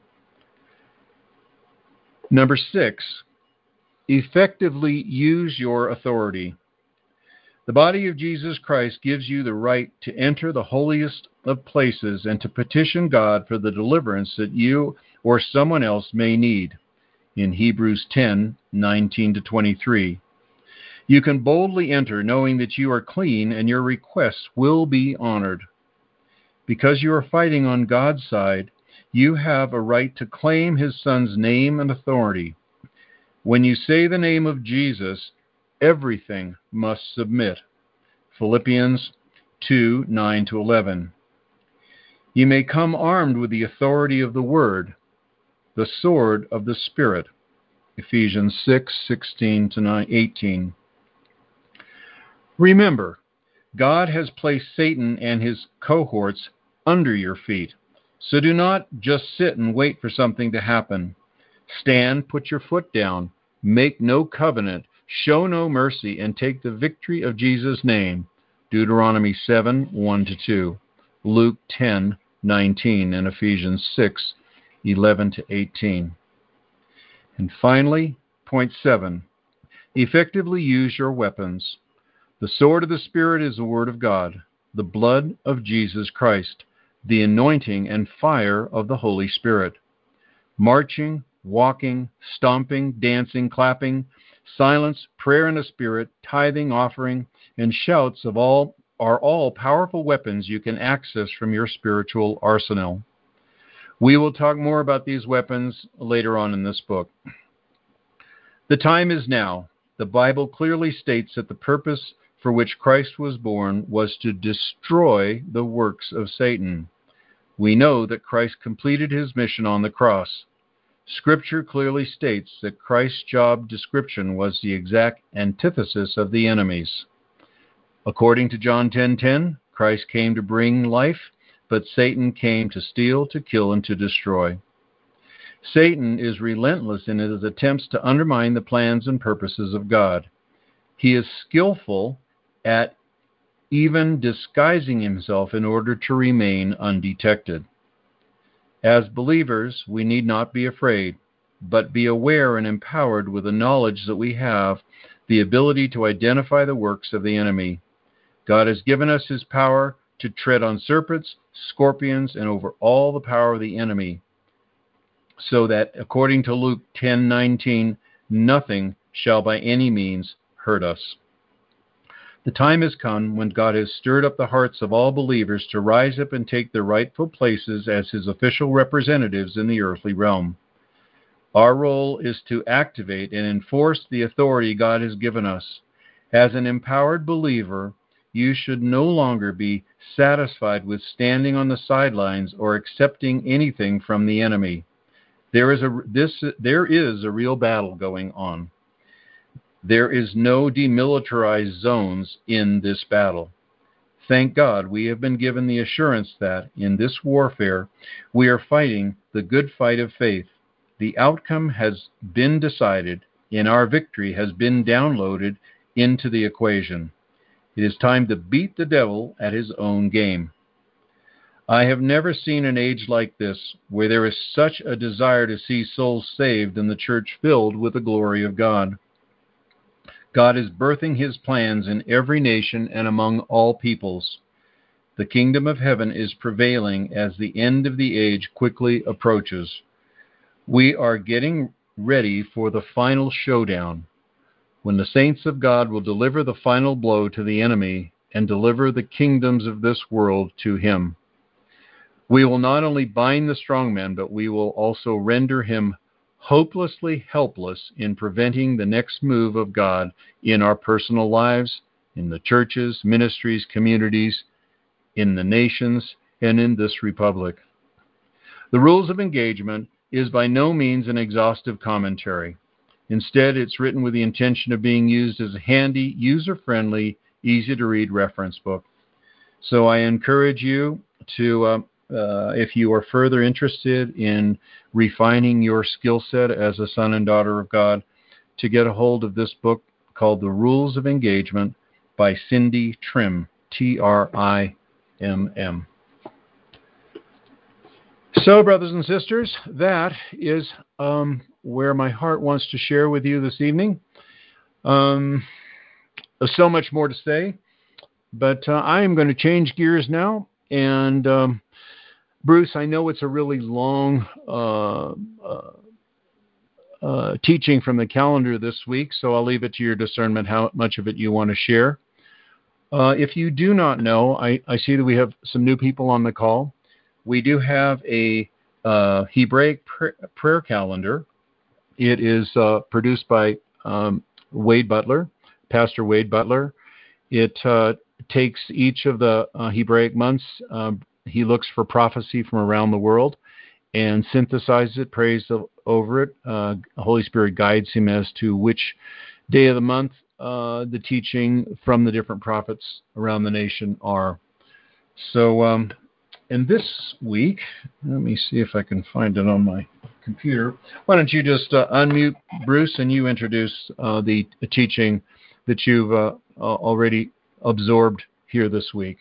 Number six, effectively use your authority. The body of Jesus Christ gives you the right to enter the holiest of places and to petition God for the deliverance that you or someone else may need, in Hebrews ten, nineteen to twenty-three. You can boldly enter knowing that you are clean and your requests will be honored. Because you are fighting on God's side, you have a right to claim His Son's name and authority. When you say the name of Jesus, everything must submit. Philippians two, nine to eleven. You may come armed with the authority of the Word, the sword of the Spirit. Ephesians six, sixteen to eighteen. Remember, God has placed Satan and his cohorts under your feet. So do not just sit and wait for something to happen. Stand, put your foot down, make no covenant, show no mercy, and take the victory of Jesus' name. Deuteronomy seven, one to two, Luke ten, nineteen, and Ephesians six, eleven to eighteen. And finally, point seven, effectively use your weapons. The sword of the Spirit is the Word of God, the blood of Jesus Christ, the anointing and fire of the Holy Spirit. Marching, walking, stomping, dancing, clapping, silence, prayer in the Spirit, tithing, offering, and shouts of all are all powerful weapons you can access from your spiritual arsenal. We will talk more about these weapons later on in this book. The time is now. The Bible clearly states that the purpose for which Christ was born was to destroy the works of Satan. We know that Christ completed his mission on the cross. Scripture clearly states that Christ's job description was the exact antithesis of the enemy's. According to John ten ten, Christ came to bring life, but Satan came to steal, to kill, and to destroy. Satan is relentless in his attempts to undermine the plans and purposes of God. He is skillful at even disguising himself in order to remain undetected. As believers, we need not be afraid, but be aware and empowered with the knowledge that we have the ability to identify the works of the enemy. God has given us his power to tread on serpents, scorpions, and over all the power of the enemy. so that, according to Luke ten nineteen, nothing shall by any means hurt us. The time has come when God has stirred up the hearts of all believers to rise up and take their rightful places as his official representatives in the earthly realm. Our role is to activate and enforce the authority God has given us. As an empowered believer, you should no longer be satisfied with standing on the sidelines or accepting anything from the enemy. There is a, this, there is a real battle going on. There is no demilitarized zones in this battle. Thank God we have been given the assurance that, in this warfare, we are fighting the good fight of faith. The outcome has been decided, and our victory has been downloaded into the equation. It is time to beat the devil at his own game. I have never seen an age like this, where there is such a desire to see souls saved and the church filled with the glory of God. God is birthing his plans in every nation and among all peoples. The kingdom of heaven is prevailing as the end of the age quickly approaches. We are getting ready for the final showdown, when the saints of God will deliver the final blow to the enemy and deliver the kingdoms of this world to him. We will not only bind the strong man, but we will also render him hopelessly helpless in preventing the next move of God in our personal lives, in the churches, ministries, communities, in the nations, and in this republic. The Rules of Engagement is by no means an exhaustive commentary. Instead, it's written with the intention of being used as a handy, user-friendly, easy-to-read reference book. So I encourage you to, uh, uh, if you are further interested in refining your skill set as a son and daughter of God, to get a hold of this book called The Rules of Engagement by Cindy Trimm, T R I M M. So, brothers and sisters, that is um, where my heart wants to share with you this evening. Um, there's so much more to say, but uh, I am going to change gears now. And um, Bruce, I know it's a really long uh, uh, uh, teaching from the calendar this week, so I'll leave it to your discernment how much of it you want to share. Uh, if you do not know, I, I see that we have some new people on the call. We do have a uh, Hebraic pr- prayer calendar. It is uh, produced by um, Wade Butler, Pastor Wade Butler. It uh, takes each of the uh, Hebraic months. Uh, he looks for prophecy from around the world and synthesizes it, prays over it. Uh, the Holy Spirit guides him as to which day of the month uh, the teaching from the different prophets around the nation are. So, um, and this week, let me see if I can find it on my computer. Why don't you just uh, unmute, Bruce, and you introduce uh, the teaching that you've uh, already absorbed here this week.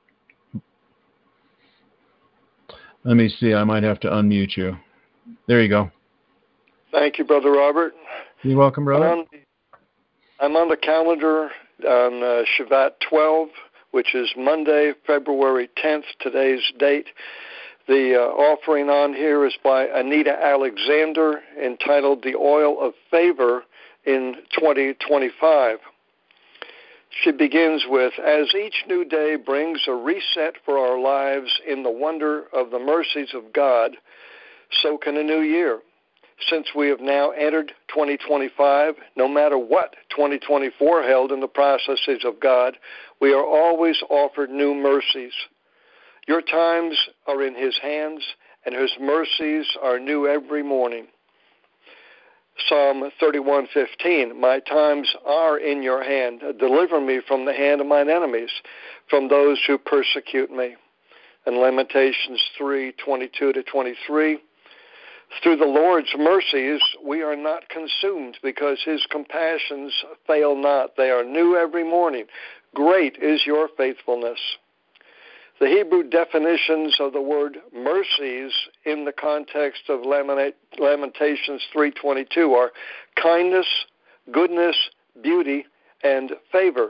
Let me see. I might have to unmute you. There you go. Thank you, Brother Robert. You're welcome, brother. I'm on, I'm on the calendar on uh, Shabbat twelve, which is Monday, February tenth, today's date. The uh, offering on here is by Anita Alexander, entitled The Oil of Favor in twenty twenty-five. She begins with, as each new day brings a reset for our lives in the wonder of the mercies of God, so can a new year. Since we have now entered twenty twenty-five, no matter what twenty twenty-four held in the processes of God, we are always offered new mercies. Your times are in his hands, and his mercies are new every morning. Psalm thirty-one fifteen, my times are in your hand. Deliver me from the hand of mine enemies, from those who persecute me. And Lamentations three twenty-two to twenty-three, through the Lord's mercies we are not consumed, because his compassions fail not. They are new every morning. Great is your faithfulness. The Hebrew definitions of the word mercies in the context of Lamentations three twenty-two are kindness, goodness, beauty, and favor.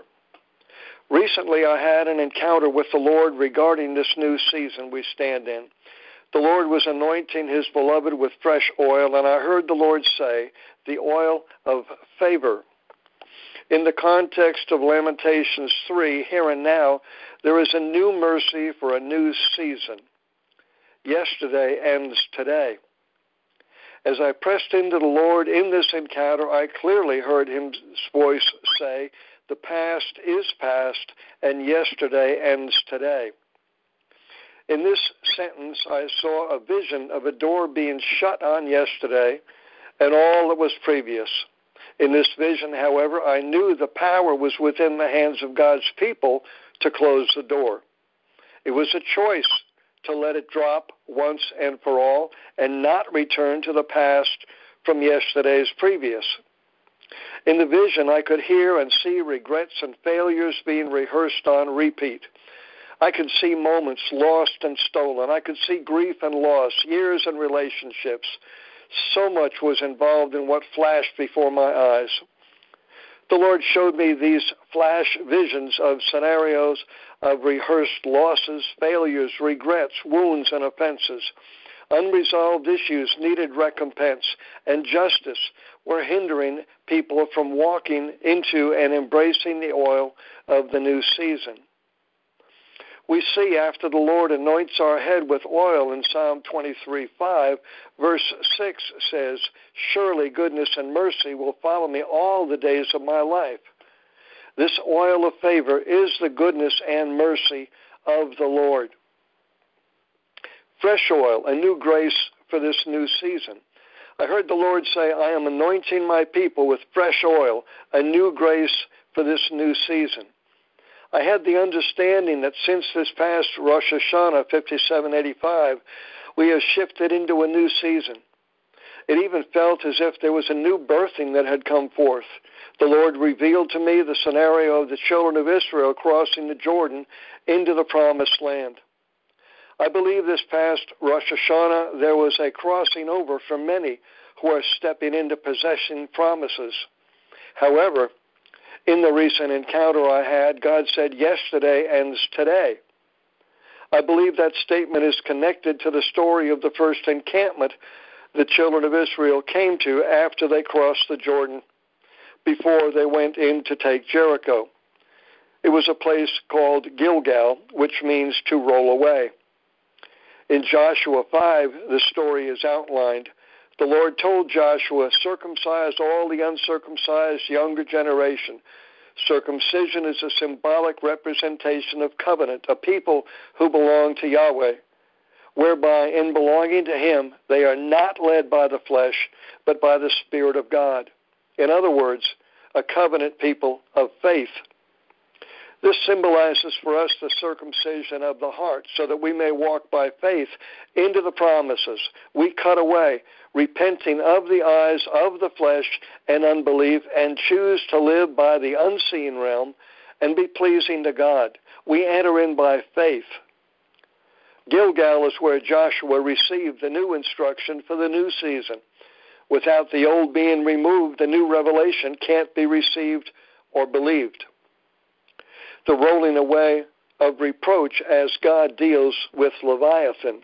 Recently I had an encounter with the Lord regarding this new season we stand in. The Lord was anointing his beloved with fresh oil, and I heard the Lord say, the oil of favor. In the context of Lamentations three, here and now, there is a new mercy for a new season. Yesterday ends today. As I pressed into the Lord in this encounter, I clearly heard his voice say, the past is past, and yesterday ends today. In this sentence, I saw a vision of a door being shut on yesterday and all that was previous. In this vision, however, I knew the power was within the hands of God's people to close the door. It was a choice to let it drop once and for all and not return to the past from yesterday's previous. In the vision, I could hear and see regrets and failures being rehearsed on repeat. I could see moments lost and stolen. I could see grief and loss, years and relationships. So much was involved in what flashed before my eyes. The Lord showed me these flash visions of scenarios of rehearsed losses, failures, regrets, wounds, and offenses. Unresolved issues needed recompense, and justice were hindering people from walking into and embracing the oil of the new season. We see after the Lord anoints our head with oil in Psalm twenty-three five, verse six says, surely goodness and mercy will follow me all the days of my life. This oil of favor is the goodness and mercy of the Lord. Fresh oil, a new grace for this new season. I heard the Lord say, I am anointing my people with fresh oil, a new grace for this new season. I had the understanding that since this past Rosh Hashanah fifty-seven eighty-five, we have shifted into a new season. It even felt as if there was a new birthing that had come forth. The Lord revealed to me the scenario of the children of Israel crossing the Jordan into the promised land. I believe this past Rosh Hashanah there was a crossing over for many who are stepping into possessing promises. However, in the recent encounter I had, God said, yesterday ends today. I believe that statement is connected to the story of the first encampment the children of Israel came to after they crossed the Jordan, before they went in to take Jericho. It was a place called Gilgal, which means to roll away. In Joshua five, the story is outlined. The Lord told Joshua, circumcise all the uncircumcised younger generation. Circumcision is a symbolic representation of covenant, a people who belong to Yahweh, whereby in belonging to him, they are not led by the flesh, but by the Spirit of God. In other words, a covenant people of faith. This symbolizes for us the circumcision of the heart, so that we may walk by faith into the promises. We cut away, repenting of the eyes of the flesh and unbelief, and choose to live by the unseen realm and be pleasing to God. We enter in by faith. Gilgal is where Joshua received the new instruction for the new season. Without the old being removed, the new revelation can't be received or believed. The rolling away of reproach as God deals with Leviathan.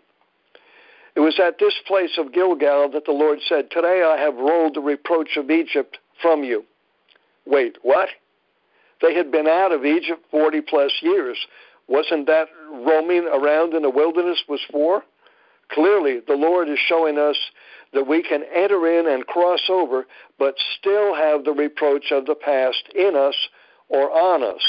It was at this place of Gilgal that the Lord said, today I have rolled the reproach of Egypt from you. Wait, what? They had been out of Egypt forty plus years. Wasn't that roaming around in the wilderness was for? Clearly, the Lord is showing us that we can enter in and cross over, but still have the reproach of the past in us or on us.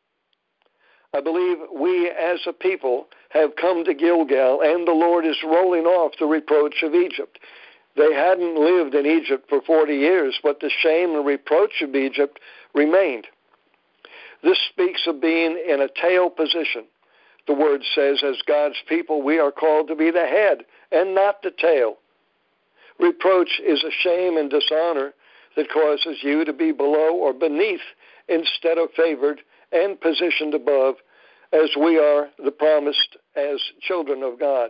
I believe we as a people have come to Gilgal, and the Lord is rolling off the reproach of Egypt. They hadn't lived in Egypt for forty years, but the shame and reproach of Egypt remained. This speaks of being in a tail position. The word says, as God's people, we are called to be the head and not the tail. Reproach is a shame and dishonor that causes you to be below or beneath instead of favored and positioned above, as we are the promised as children of God.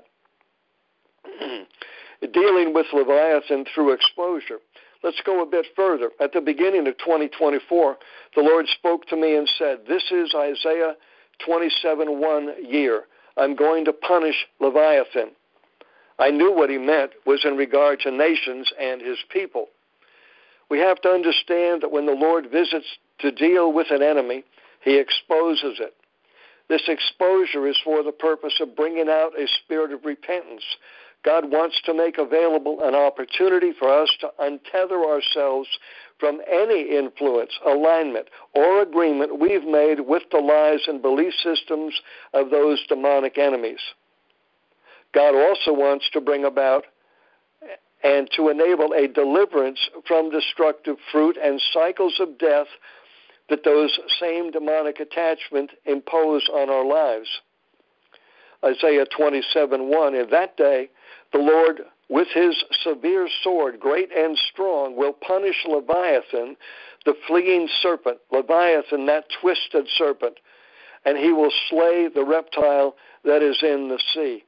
Dealing with Leviathan through exposure. Let's go a bit further. At the beginning of twenty twenty-four, the Lord spoke to me and said, this is Isaiah twenty-seven one year. I'm going to punish Leviathan. I knew what he meant was in regard to nations and his people. We have to understand that when the Lord visits to deal with an enemy, he exposes it. This exposure is for the purpose of bringing out a spirit of repentance. God wants to make available an opportunity for us to untether ourselves from any influence, alignment, or agreement we've made with the lies and belief systems of those demonic enemies. God also wants to bring about and to enable a deliverance from destructive fruit and cycles of death that those same demonic attachments impose on our lives. Isaiah twenty-seven one, in that day the Lord with his severe sword, great and strong, will punish Leviathan, the fleeing serpent, Leviathan, that twisted serpent, and he will slay the reptile that is in the sea.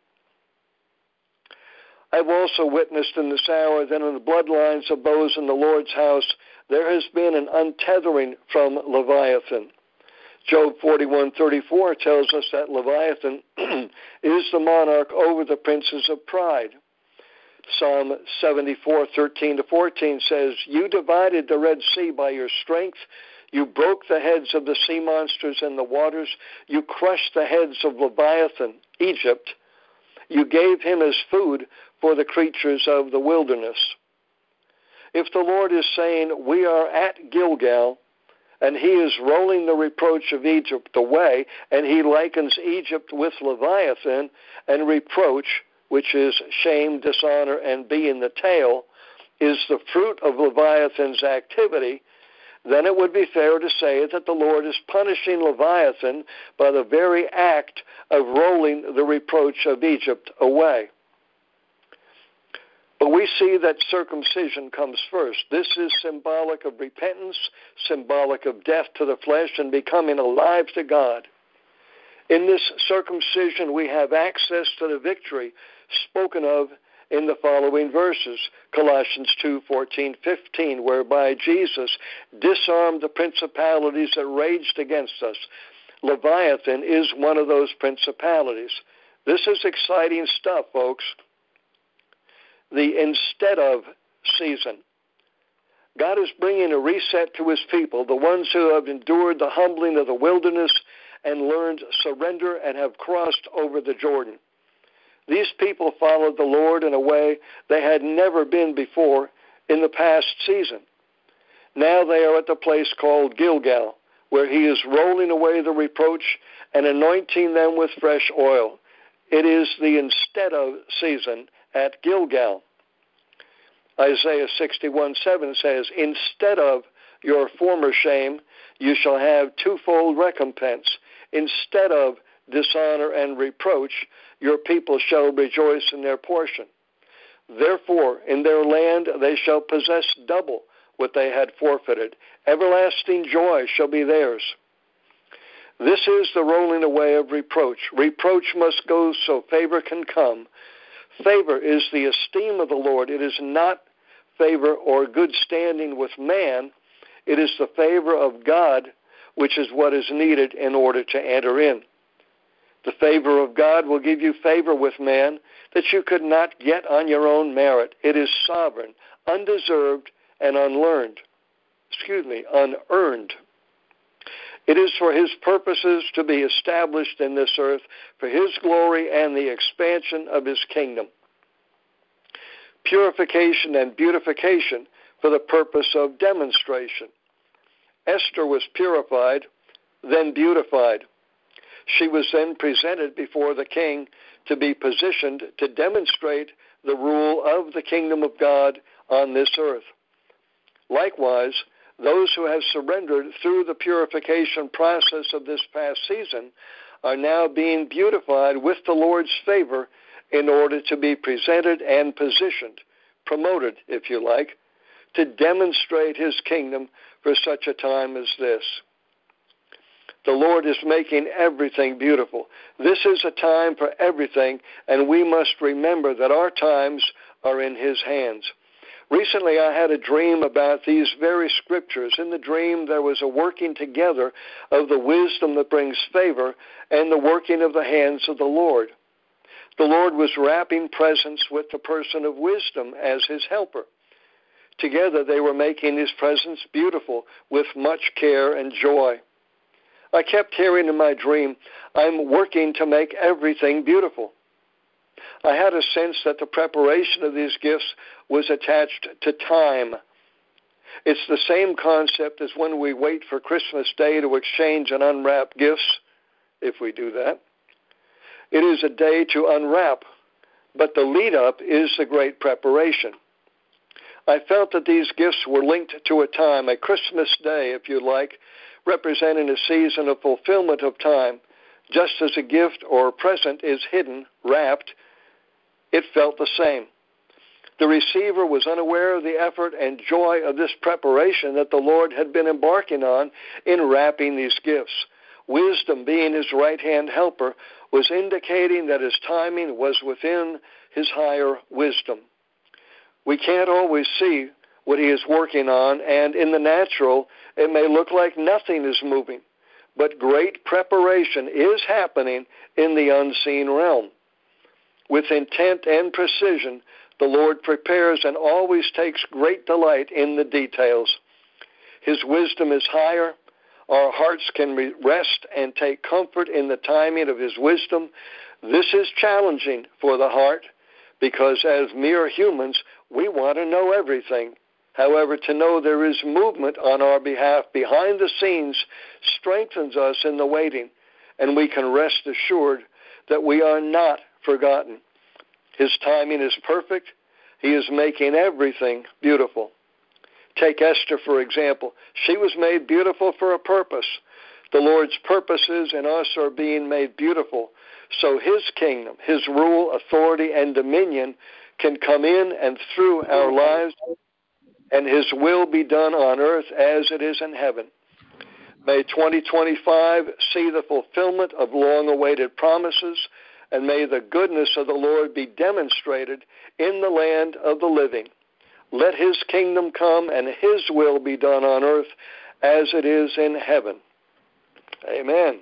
I've also witnessed in this hour that in the bloodlines of those in the Lord's house, there has been an untethering from Leviathan. Job forty-one thirty-four tells us that Leviathan is the monarch over the princes of pride. Psalm seventy-four thirteen to fourteen says, you divided the Red Sea by your strength. You broke the heads of the sea monsters in the waters. You crushed the heads of Leviathan, Egypt. You gave him as food for the creatures of the wilderness. If the Lord is saying we are at Gilgal, and he is rolling the reproach of Egypt away, and he likens Egypt with Leviathan, and reproach, which is shame, dishonor, and being the tail, is the fruit of Leviathan's activity, then it would be fair to say that the Lord is punishing Leviathan by the very act of rolling the reproach of Egypt away. But we see that circumcision comes first. This is symbolic of repentance, symbolic of death to the flesh and becoming alive to God. In this circumcision, we have access to the victory spoken of in the following verses. Colossians two fourteen fifteen, whereby Jesus disarmed the principalities that raged against us. Leviathan is one of those principalities. This is exciting stuff, folks. The instead of season. God is bringing a reset to his people, the ones who have endured the humbling of the wilderness and learned surrender and have crossed over the Jordan. These people followed the Lord in a way they had never been before in the past season. Now they are at the place called Gilgal, where he is rolling away the reproach and anointing them with fresh oil. It is the instead of season at Gilgal. Isaiah sixty-one seven says, instead of your former shame, you shall have twofold recompense. Instead of dishonor and reproach, your people shall rejoice in their portion. Therefore, in their land they shall possess double what they had forfeited. Everlasting joy shall be theirs. This is the rolling away of reproach. Reproach must go so favor can come. Favor is the esteem of the Lord. It is not favor or good standing with man. It is the favor of God, which is what is needed in order to enter in. The favor of God will give you favor with man that you could not get on your own merit. It is sovereign, undeserved, and unlearned. Excuse me, unearned. It is for his purposes to be established in this earth, for his glory and the expansion of his kingdom. Purification and beautification for the purpose of demonstration. Esther was purified, then beautified. She was then presented before the king to be positioned to demonstrate the rule of the kingdom of God on this earth. Likewise, those who have surrendered through the purification process of this past season are now being beautified with the Lord's favor in order to be presented and positioned, promoted, if you like, to demonstrate his kingdom for such a time as this. The Lord is making everything beautiful. This is a time for everything, and we must remember that our times are in his hands. Recently, I had a dream about these very scriptures. In the dream, there was a working together of the wisdom that brings favor and the working of the hands of the Lord. The Lord was wrapping presents with the person of wisdom as his helper. Together they were making his presence beautiful with much care and joy. I kept hearing in my dream, I'm working to make everything beautiful. I had a sense that the preparation of these gifts was attached to time. It's the same concept as when we wait for Christmas Day to exchange and unwrap gifts, if we do that. It is a day to unwrap, but the lead-up is the great preparation. I felt that these gifts were linked to a time, a Christmas Day, if you like, representing a season of fulfillment of time. Just as a gift or a present is hidden, wrapped, it felt the same. The receiver was unaware of the effort and joy of this preparation that the Lord had been embarking on in wrapping these gifts. Wisdom, being his right-hand helper, was indicating that his timing was within his higher wisdom. We can't always see what he is working on, and in the natural, it may look like nothing is moving. But great preparation is happening in the unseen realm. With intent and precision, the Lord prepares and always takes great delight in the details. His wisdom is higher. Our hearts can rest and take comfort in the timing of his wisdom. This is challenging for the heart because as mere humans, we want to know everything. However, to know there is movement on our behalf behind the scenes strengthens us in the waiting, and we can rest assured that we are not forgotten. His timing is perfect. He is making everything beautiful. Take Esther, for example. She was made beautiful for a purpose. The Lord's purposes in us are being made beautiful, so his kingdom, his rule, authority, and dominion can come in and through our lives, and his will be done on earth as it is in heaven. May twenty twenty-five see the fulfillment of long-awaited promises, and may the goodness of the Lord be demonstrated in the land of the living. Let his kingdom come and his will be done on earth as it is in heaven. Amen.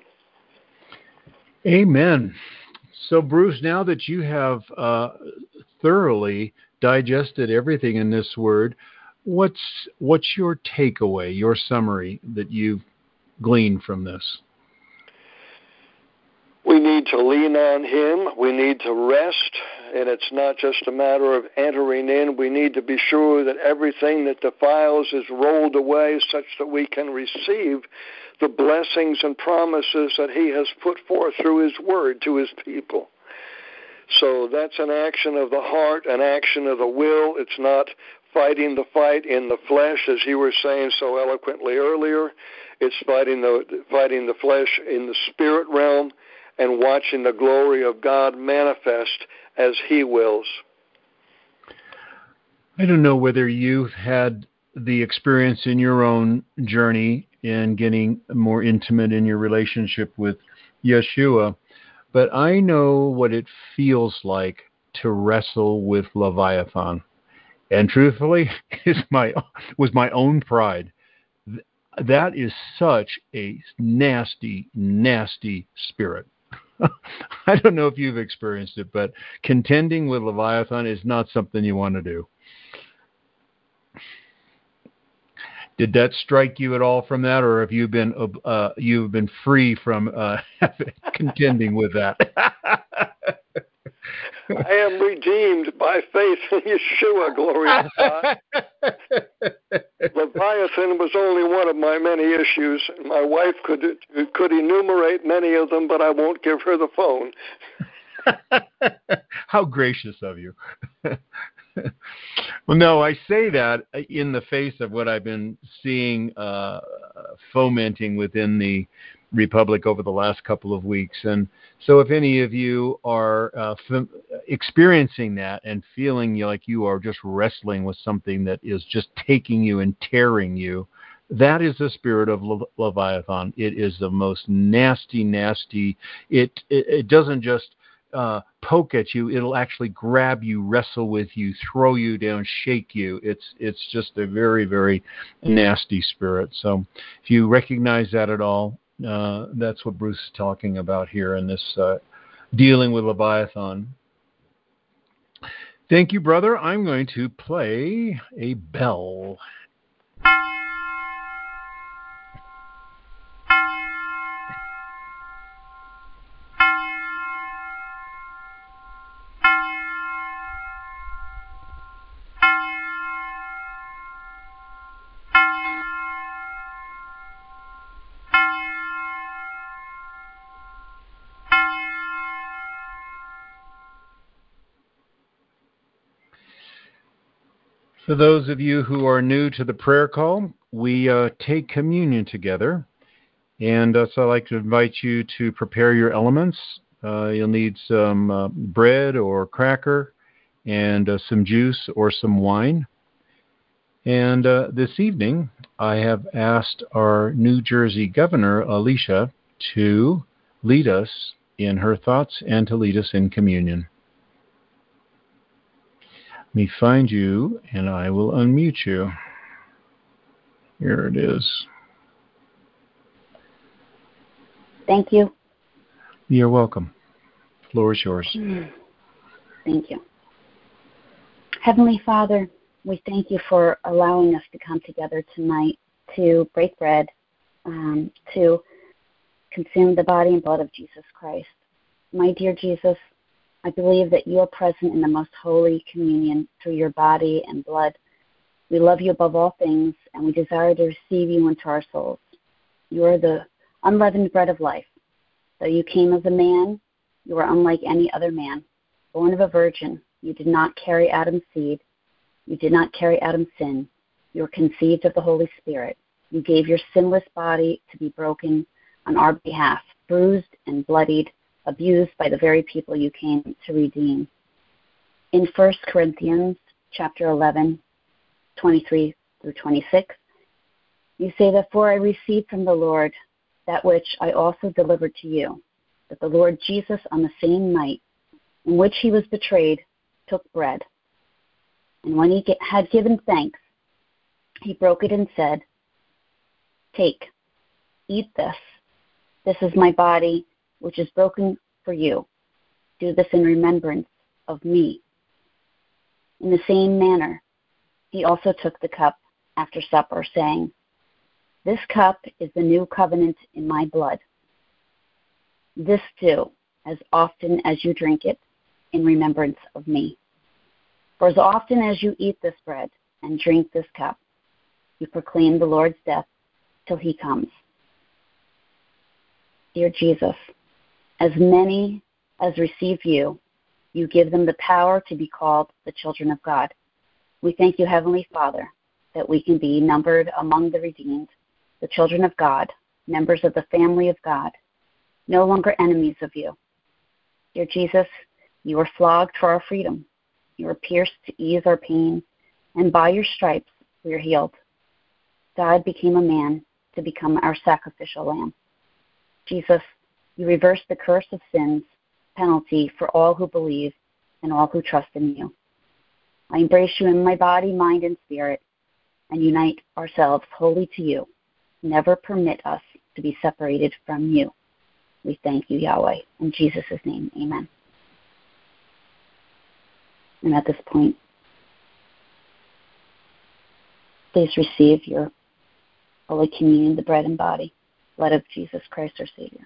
Amen. So, Bruce, now that you have uh, thoroughly digested everything in this word, what's what's your takeaway, your summary that you've gleaned from this? We need to lean on him. We need to rest. And it's not just a matter of entering in. We need to be sure that everything that defiles is rolled away such that we can receive the blessings and promises that he has put forth through his word to his people. So that's an action of the heart, an action of the will. It's not fighting the fight in the flesh, as you were saying so eloquently earlier. It's fighting the fighting the flesh in the spirit realm and watching the glory of God manifest as he wills. I don't know whether you've had the experience in your own journey in getting more intimate in your relationship with Yeshua, but I know what it feels like to wrestle with Leviathan. And truthfully, is my was my own pride. That is such a nasty, nasty spirit. I don't know if you've experienced it, but contending with Leviathan is not something you want to do. Did that strike you at all from that, or have you been uh, you've been free from uh, contending with that? I am redeemed by faith in Yeshua, glory to God. Leviathan was only one of my many issues. My wife could could enumerate many of them, but I won't give her the phone. How gracious of you. Well, no, I say that in the face of what I've been seeing uh, fomenting within the Republic over the last couple of weeks. And so if any of you are uh, f- experiencing that and feeling like you are just wrestling with something that is just taking you and tearing you, that is the spirit of Le- Leviathan. It is the most nasty, nasty. It, it, it doesn't just uh, poke at you. It'll actually grab you, wrestle with you, throw you down, shake you. It's, it's just a very, very nasty spirit. So if you recognize that at all, Uh, that's what Bruce is talking about here in this uh, dealing with Leviathan. Thank you, brother. I'm going to play a bell. For those of you who are new to the prayer call, we uh, take communion together. And uh, so I'd like to invite you to prepare your elements. Uh, you'll need some uh, bread or cracker and uh, some juice or some wine. And uh, this evening, I have asked our New Jersey Governor, Alicia, to lead us in her thoughts and to lead us in communion. Let me find you, and I will unmute you. Here it is. Thank you. You're welcome. The floor is yours. Thank you. Heavenly Father, we thank you for allowing us to come together tonight to break bread, um, to consume the body and blood of Jesus Christ. My dear Jesus, I believe that you are present in the most holy communion through your body and blood. We love you above all things, and we desire to receive you into our souls. You are the unleavened bread of life. Though you came as a man, you are unlike any other man. Born of a virgin, you did not carry Adam's seed. You did not carry Adam's sin. You were conceived of the Holy Spirit. You gave your sinless body to be broken on our behalf, bruised and bloodied, abused by the very people you came to redeem. In First Corinthians chapter eleven, twenty-three through twenty-six, you say, "Therefore I received from the Lord that which I also delivered to you, that the Lord Jesus on the same night in which he was betrayed took bread. And when he had given thanks, he broke it and said, 'Take, eat this. This is my body, which is broken for you. Do this in remembrance of me.' In the same manner, he also took the cup after supper, saying, 'This cup is the new covenant in my blood. This do, as often as you drink it, in remembrance of me. For as often as you eat this bread and drink this cup, you proclaim the Lord's death till he comes.' Dear Jesus, as many as receive you, you give them the power to be called the children of God. We thank you, Heavenly Father, that we can be numbered among the redeemed, the children of God, members of the family of God, no longer enemies of you. Dear Jesus, you were flogged for our freedom. You were pierced to ease our pain, and by your stripes we are healed. God became a man to become our sacrificial lamb. Jesus, you reversed the curse of sin's penalty for all who believe and all who trust in you. I embrace you in my body, mind, and spirit, and unite ourselves wholly to you. Never permit us to be separated from you. We thank you, Yahweh. In Jesus' name, amen. And at this point, please receive your Holy Communion, the bread and body, blood of Jesus Christ, our Savior.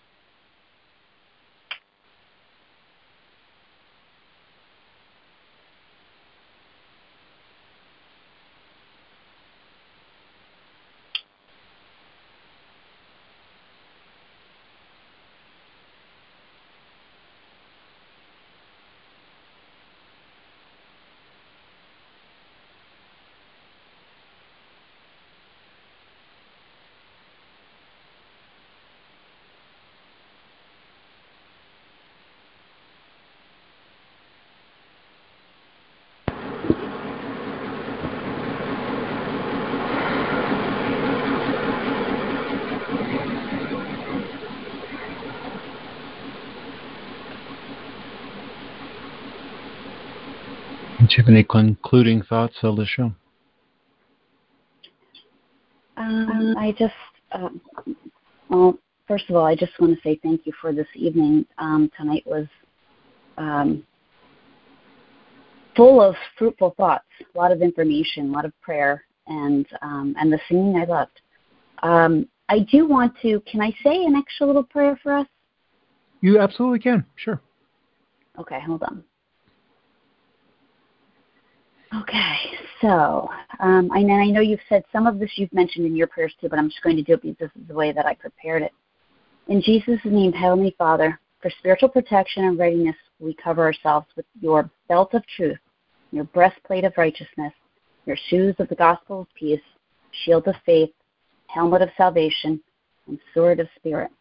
Do you have any concluding thoughts, Alicia? Um, I just, uh, well, first of all, I just want to say thank you for this evening. Um, tonight was, um, full of fruitful thoughts, a lot of information, a lot of prayer, and um, and the singing I loved. Um, I do want to, can I say an extra little prayer for us? You absolutely can, sure. Okay, hold on. Okay, so um, I, know, I know you've said some of this you've mentioned in your prayers too, but I'm just going to do it because this is the way that I prepared it. In Jesus' name, Heavenly Father, for spiritual protection and readiness, we cover ourselves with your belt of truth, your breastplate of righteousness, your shoes of the gospel of peace, shield of faith, helmet of salvation, and sword of spirit.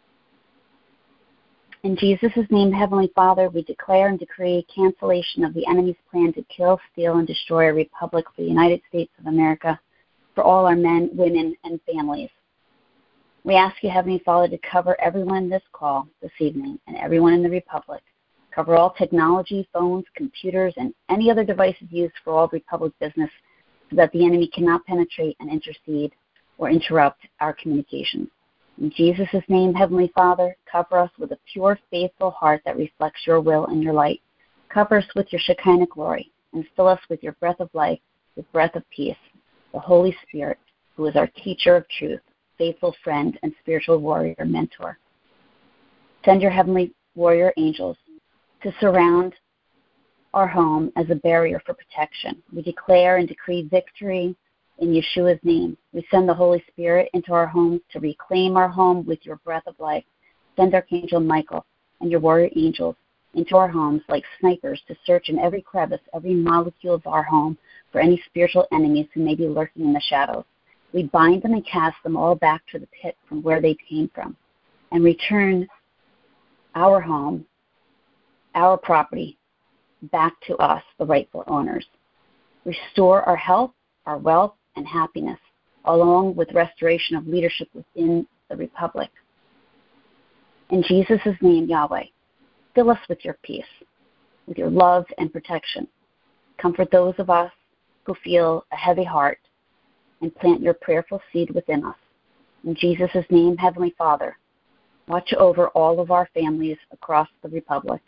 In Jesus' name, Heavenly Father, we declare and decree cancellation of the enemy's plan to kill, steal, and destroy a republic for the United States of America, for all our men, women, and families. We ask you, Heavenly Father, to cover everyone in this call this evening and everyone in the republic. Cover all technology, phones, computers, and any other devices used for all republic business so that the enemy cannot penetrate and intercede or interrupt our communications. In Jesus' name, Heavenly Father, cover us with a pure, faithful heart that reflects your will and your light. Cover us with your Shekinah glory and fill us with your breath of life, the breath of peace, the Holy Spirit, who is our teacher of truth, faithful friend, and spiritual warrior mentor. Send your heavenly warrior angels to surround our home as a barrier for protection. We declare and decree victory in Yeshua's name. We send the Holy Spirit into our homes to reclaim our home with your breath of life. Send Archangel Michael and your warrior angels into our homes like snipers to search in every crevice, every molecule of our home for any spiritual enemies who may be lurking in the shadows. We bind them and cast them all back to the pit from where they came from and return our home, our property, back to us, the rightful owners. Restore our health, our wealth, and happiness, along with restoration of leadership within the republic. In Jesus' name, Yahweh, fill us with your peace, with your love and protection. Comfort those of us who feel a heavy heart and plant your prayerful seed within us. In Jesus' name, Heavenly Father, watch over all of our families across the republic.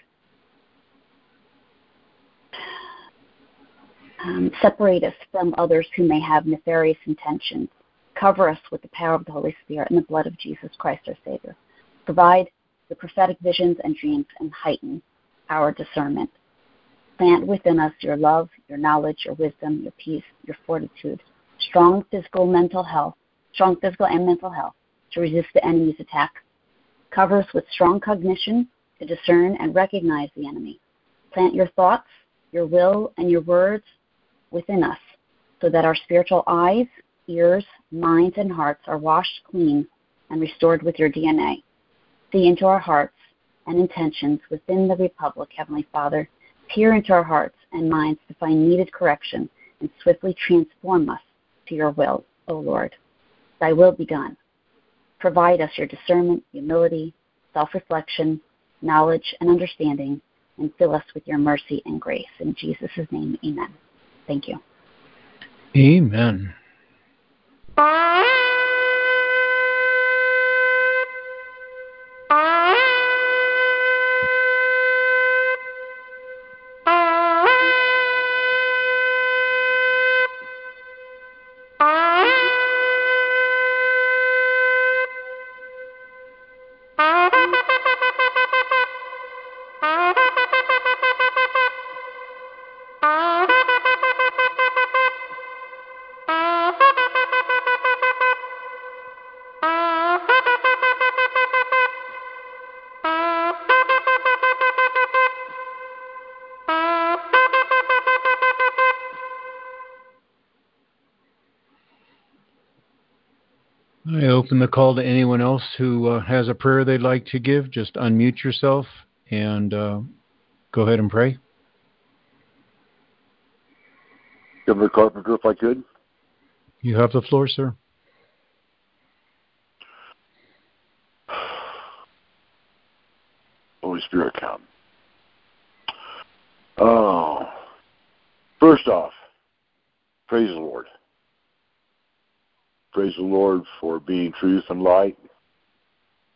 Um, separate us from others who may have nefarious intentions. Cover us with the power of the Holy Spirit and the blood of Jesus Christ, our Savior. Provide the prophetic visions and dreams and heighten our discernment. Plant within us your love, your knowledge, your wisdom, your peace, your fortitude, strong physical, mental health, strong physical and mental health to resist the enemy's attack. Cover us with strong cognition to discern and recognize the enemy. Plant your thoughts, your will, and your words within us so that our spiritual eyes, ears, minds, and hearts are washed clean and restored with your D N A. See into our hearts and intentions within the republic, Heavenly Father. Peer into our hearts and minds to find needed correction and swiftly transform us to your will, O Lord. Thy will be done. Provide us your discernment, humility, self-reflection, knowledge, and understanding, and fill us with your mercy and grace. In Jesus' name, amen. Thank you. Amen. I open the call to anyone else who uh, has a prayer they'd like to give. Just unmute yourself and uh, go ahead and pray. Governor Carpenter, if I could. You have the floor, sir. Holy Spirit, come. Oh, first off, praise the Lord. Praise the Lord for being truth and light.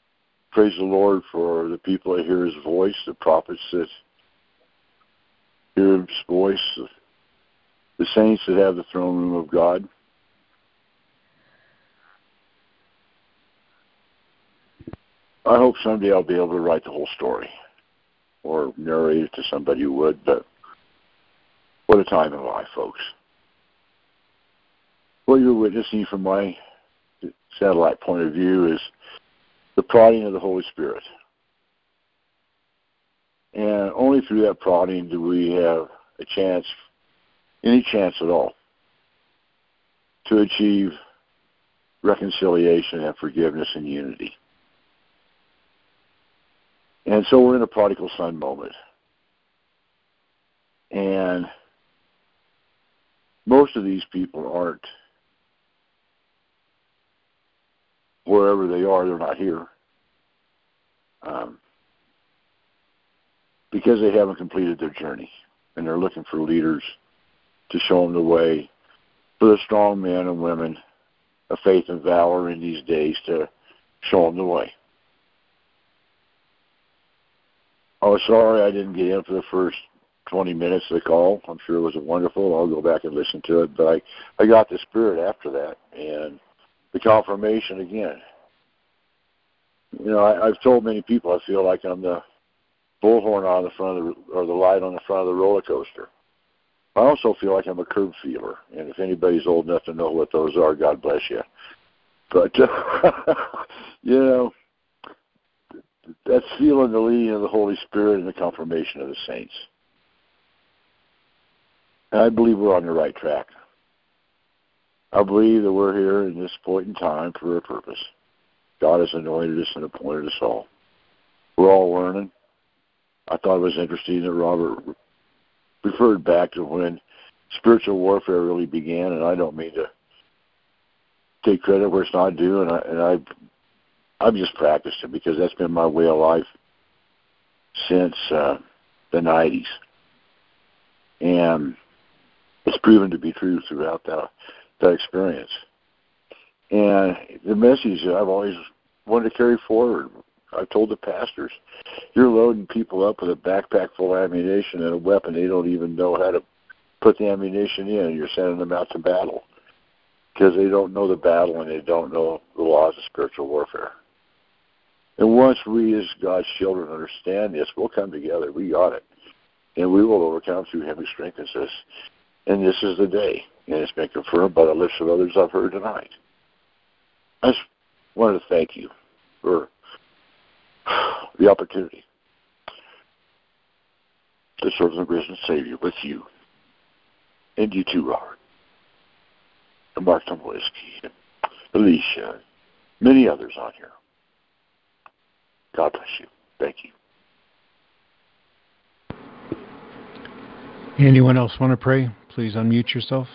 Praise the Lord for the people that hear his voice, the prophets that hear His voice, the saints that have the throne room of God. I hope someday I'll be able to write the whole story or narrate it to somebody who would, but what a time in life, folks. What you're witnessing from my satellite point of view is the prodding of the Holy Spirit. And only through that prodding do we have a chance, any chance at all, to achieve reconciliation and forgiveness and unity. And so we're in a prodigal son moment. And most of these people aren't wherever they are, they're not here. Um, because they haven't completed their journey. And they're looking for leaders to show them the way, for the strong men and women of faith and valor in these days to show them the way. I was sorry I didn't get in for the first twenty minutes of the call. I'm sure it was wonderful. I'll go back and listen to it. But I, I got the spirit after that and the confirmation again. You know, I, I've told many people I feel like I'm the bullhorn on the front of the, or the light on the front of the roller coaster. I also feel like I'm a curb feeler. And if anybody's old enough to know what those are, God bless you. But, uh, you know, that's feeling the leading of the Holy Spirit and the confirmation of the saints. And I believe we're on the right track. I believe that we're here in this point in time for a purpose. God has anointed us and appointed us all. We're all learning. I thought it was interesting that Robert referred back to when spiritual warfare really began, and I don't mean to take credit where it's not due, and I and I I've just practiced it because that's been my way of life since uh, the nineties. And it's proven to be true throughout that, that experience. And the message that I've always wanted to carry forward, I've told the pastors, you're loading people up with a backpack full of ammunition and a weapon they don't even know how to put the ammunition in, and you're sending them out to battle because they don't know the battle and they don't know the laws of spiritual warfare. And once we as God's children understand this, we'll come together. We got it. And we will overcome through Him who strengthens us. And this is the day. And it's been confirmed by the lips of others I've heard tonight. I just wanted to thank you for the opportunity to serve the risen Savior with you. And you too, Robert. And Mark Tomlinski, and Alicia, and many others on here. God bless you. Thank you. Anyone else want to pray? Please unmute yourself.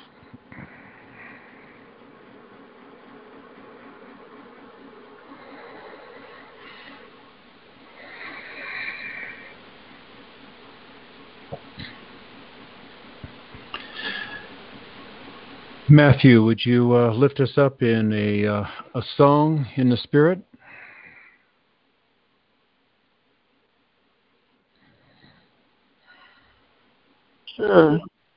Matthew, would you uh, lift us up in a uh, a song in the Spirit? Sure.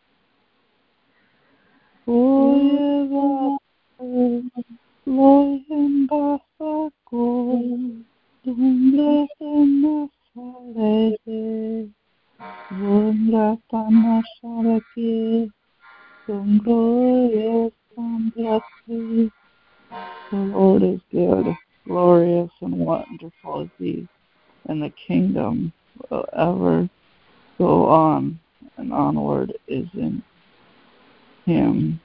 The Lord is good, glorious, and wonderful is He, and the kingdom will ever go on and onward is in Him.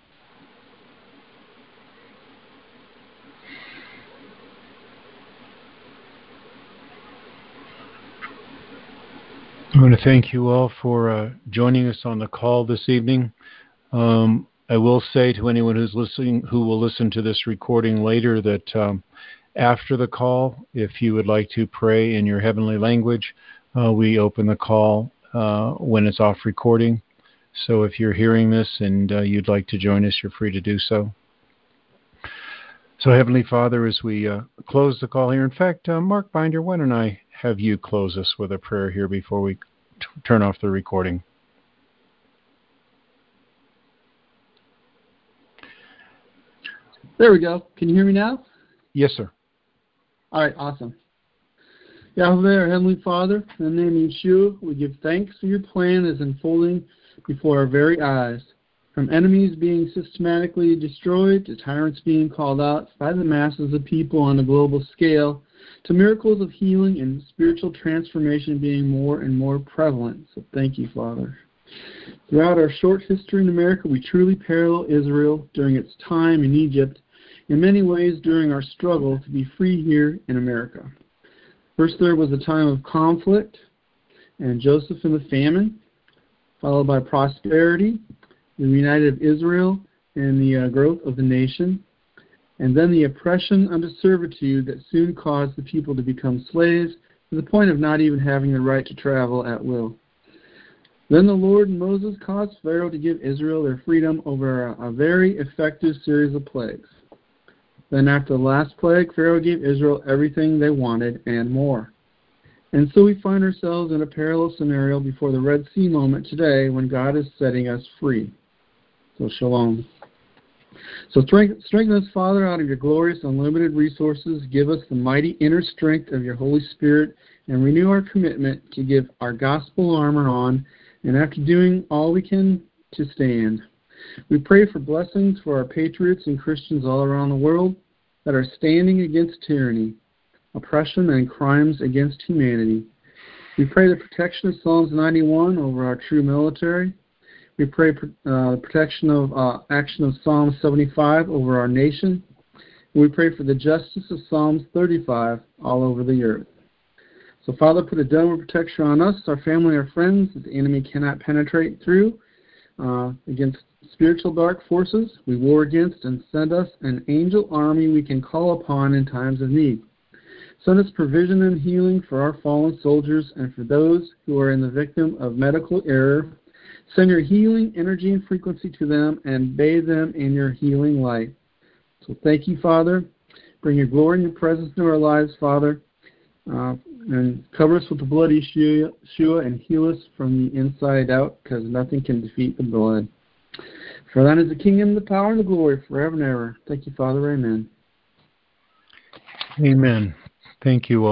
I want to thank you all for uh, joining us on the call this evening. Um, I will say to anyone who's listening, who will listen to this recording later, that um, after the call, if you would like to pray in your heavenly language, uh, we open the call uh, when it's off recording. So if you're hearing this and uh, you'd like to join us, you're free to do so. So Heavenly Father, as we uh, close the call here, in fact, uh, Mark Binder, why don't I have you close us with a prayer here before we t- turn off the recording? There we go. Can you hear me now? Yes, sir. All right, awesome. Yahweh, our Heavenly Father, in the name of Yeshua, we give thanks for your plan as unfolding before our very eyes. From enemies being systematically destroyed to tyrants being called out by the masses of people on a global scale, to miracles of healing and spiritual transformation being more and more prevalent. So thank you, Father. Throughout our short history in America, we truly parallel Israel during its time in Egypt, in many ways during our struggle to be free here in America. First, there was a time of conflict and Joseph and the famine, followed by prosperity, the reunited of Israel, and the uh, growth of the nation, and then the oppression under servitude that soon caused the people to become slaves to the point of not even having the right to travel at will. Then the Lord and Moses caused Pharaoh to give Israel their freedom over a, a very effective series of plagues. Then after the last plague, Pharaoh gave Israel everything they wanted and more. And so we find ourselves in a parallel scenario before the Red Sea moment today when God is setting us free. So shalom. So strengthen us, Father, out of your glorious unlimited resources. Give us the mighty inner strength of your Holy Spirit and renew our commitment to give our gospel armor on, and after doing all we can, to stand. We pray for blessings for our patriots and Christians all around the world that are standing against tyranny, oppression, and crimes against humanity. We pray the protection of Psalms ninety-one over our true military. We pray uh, protection of uh, action of Psalm seventy-five over our nation. And we pray for the justice of Psalms thirty-five all over the earth. So, Father, put a downward protection on us, our family, our friends, that the enemy cannot penetrate through uh, against spiritual dark forces we war against, and send us an angel army we can call upon in times of need. Send us provision and healing for our fallen soldiers and for those who are in the victim of medical error. Send your healing energy and frequency to them and bathe them in your healing light. So thank you, Father. Bring your glory and your presence into our lives, Father, uh, and cover us with the blood of Yeshua and heal us from the inside out, because nothing can defeat the blood. For thine is the kingdom, the power, and the glory forever and ever. Thank you, Father. Amen. Amen. Thank you all.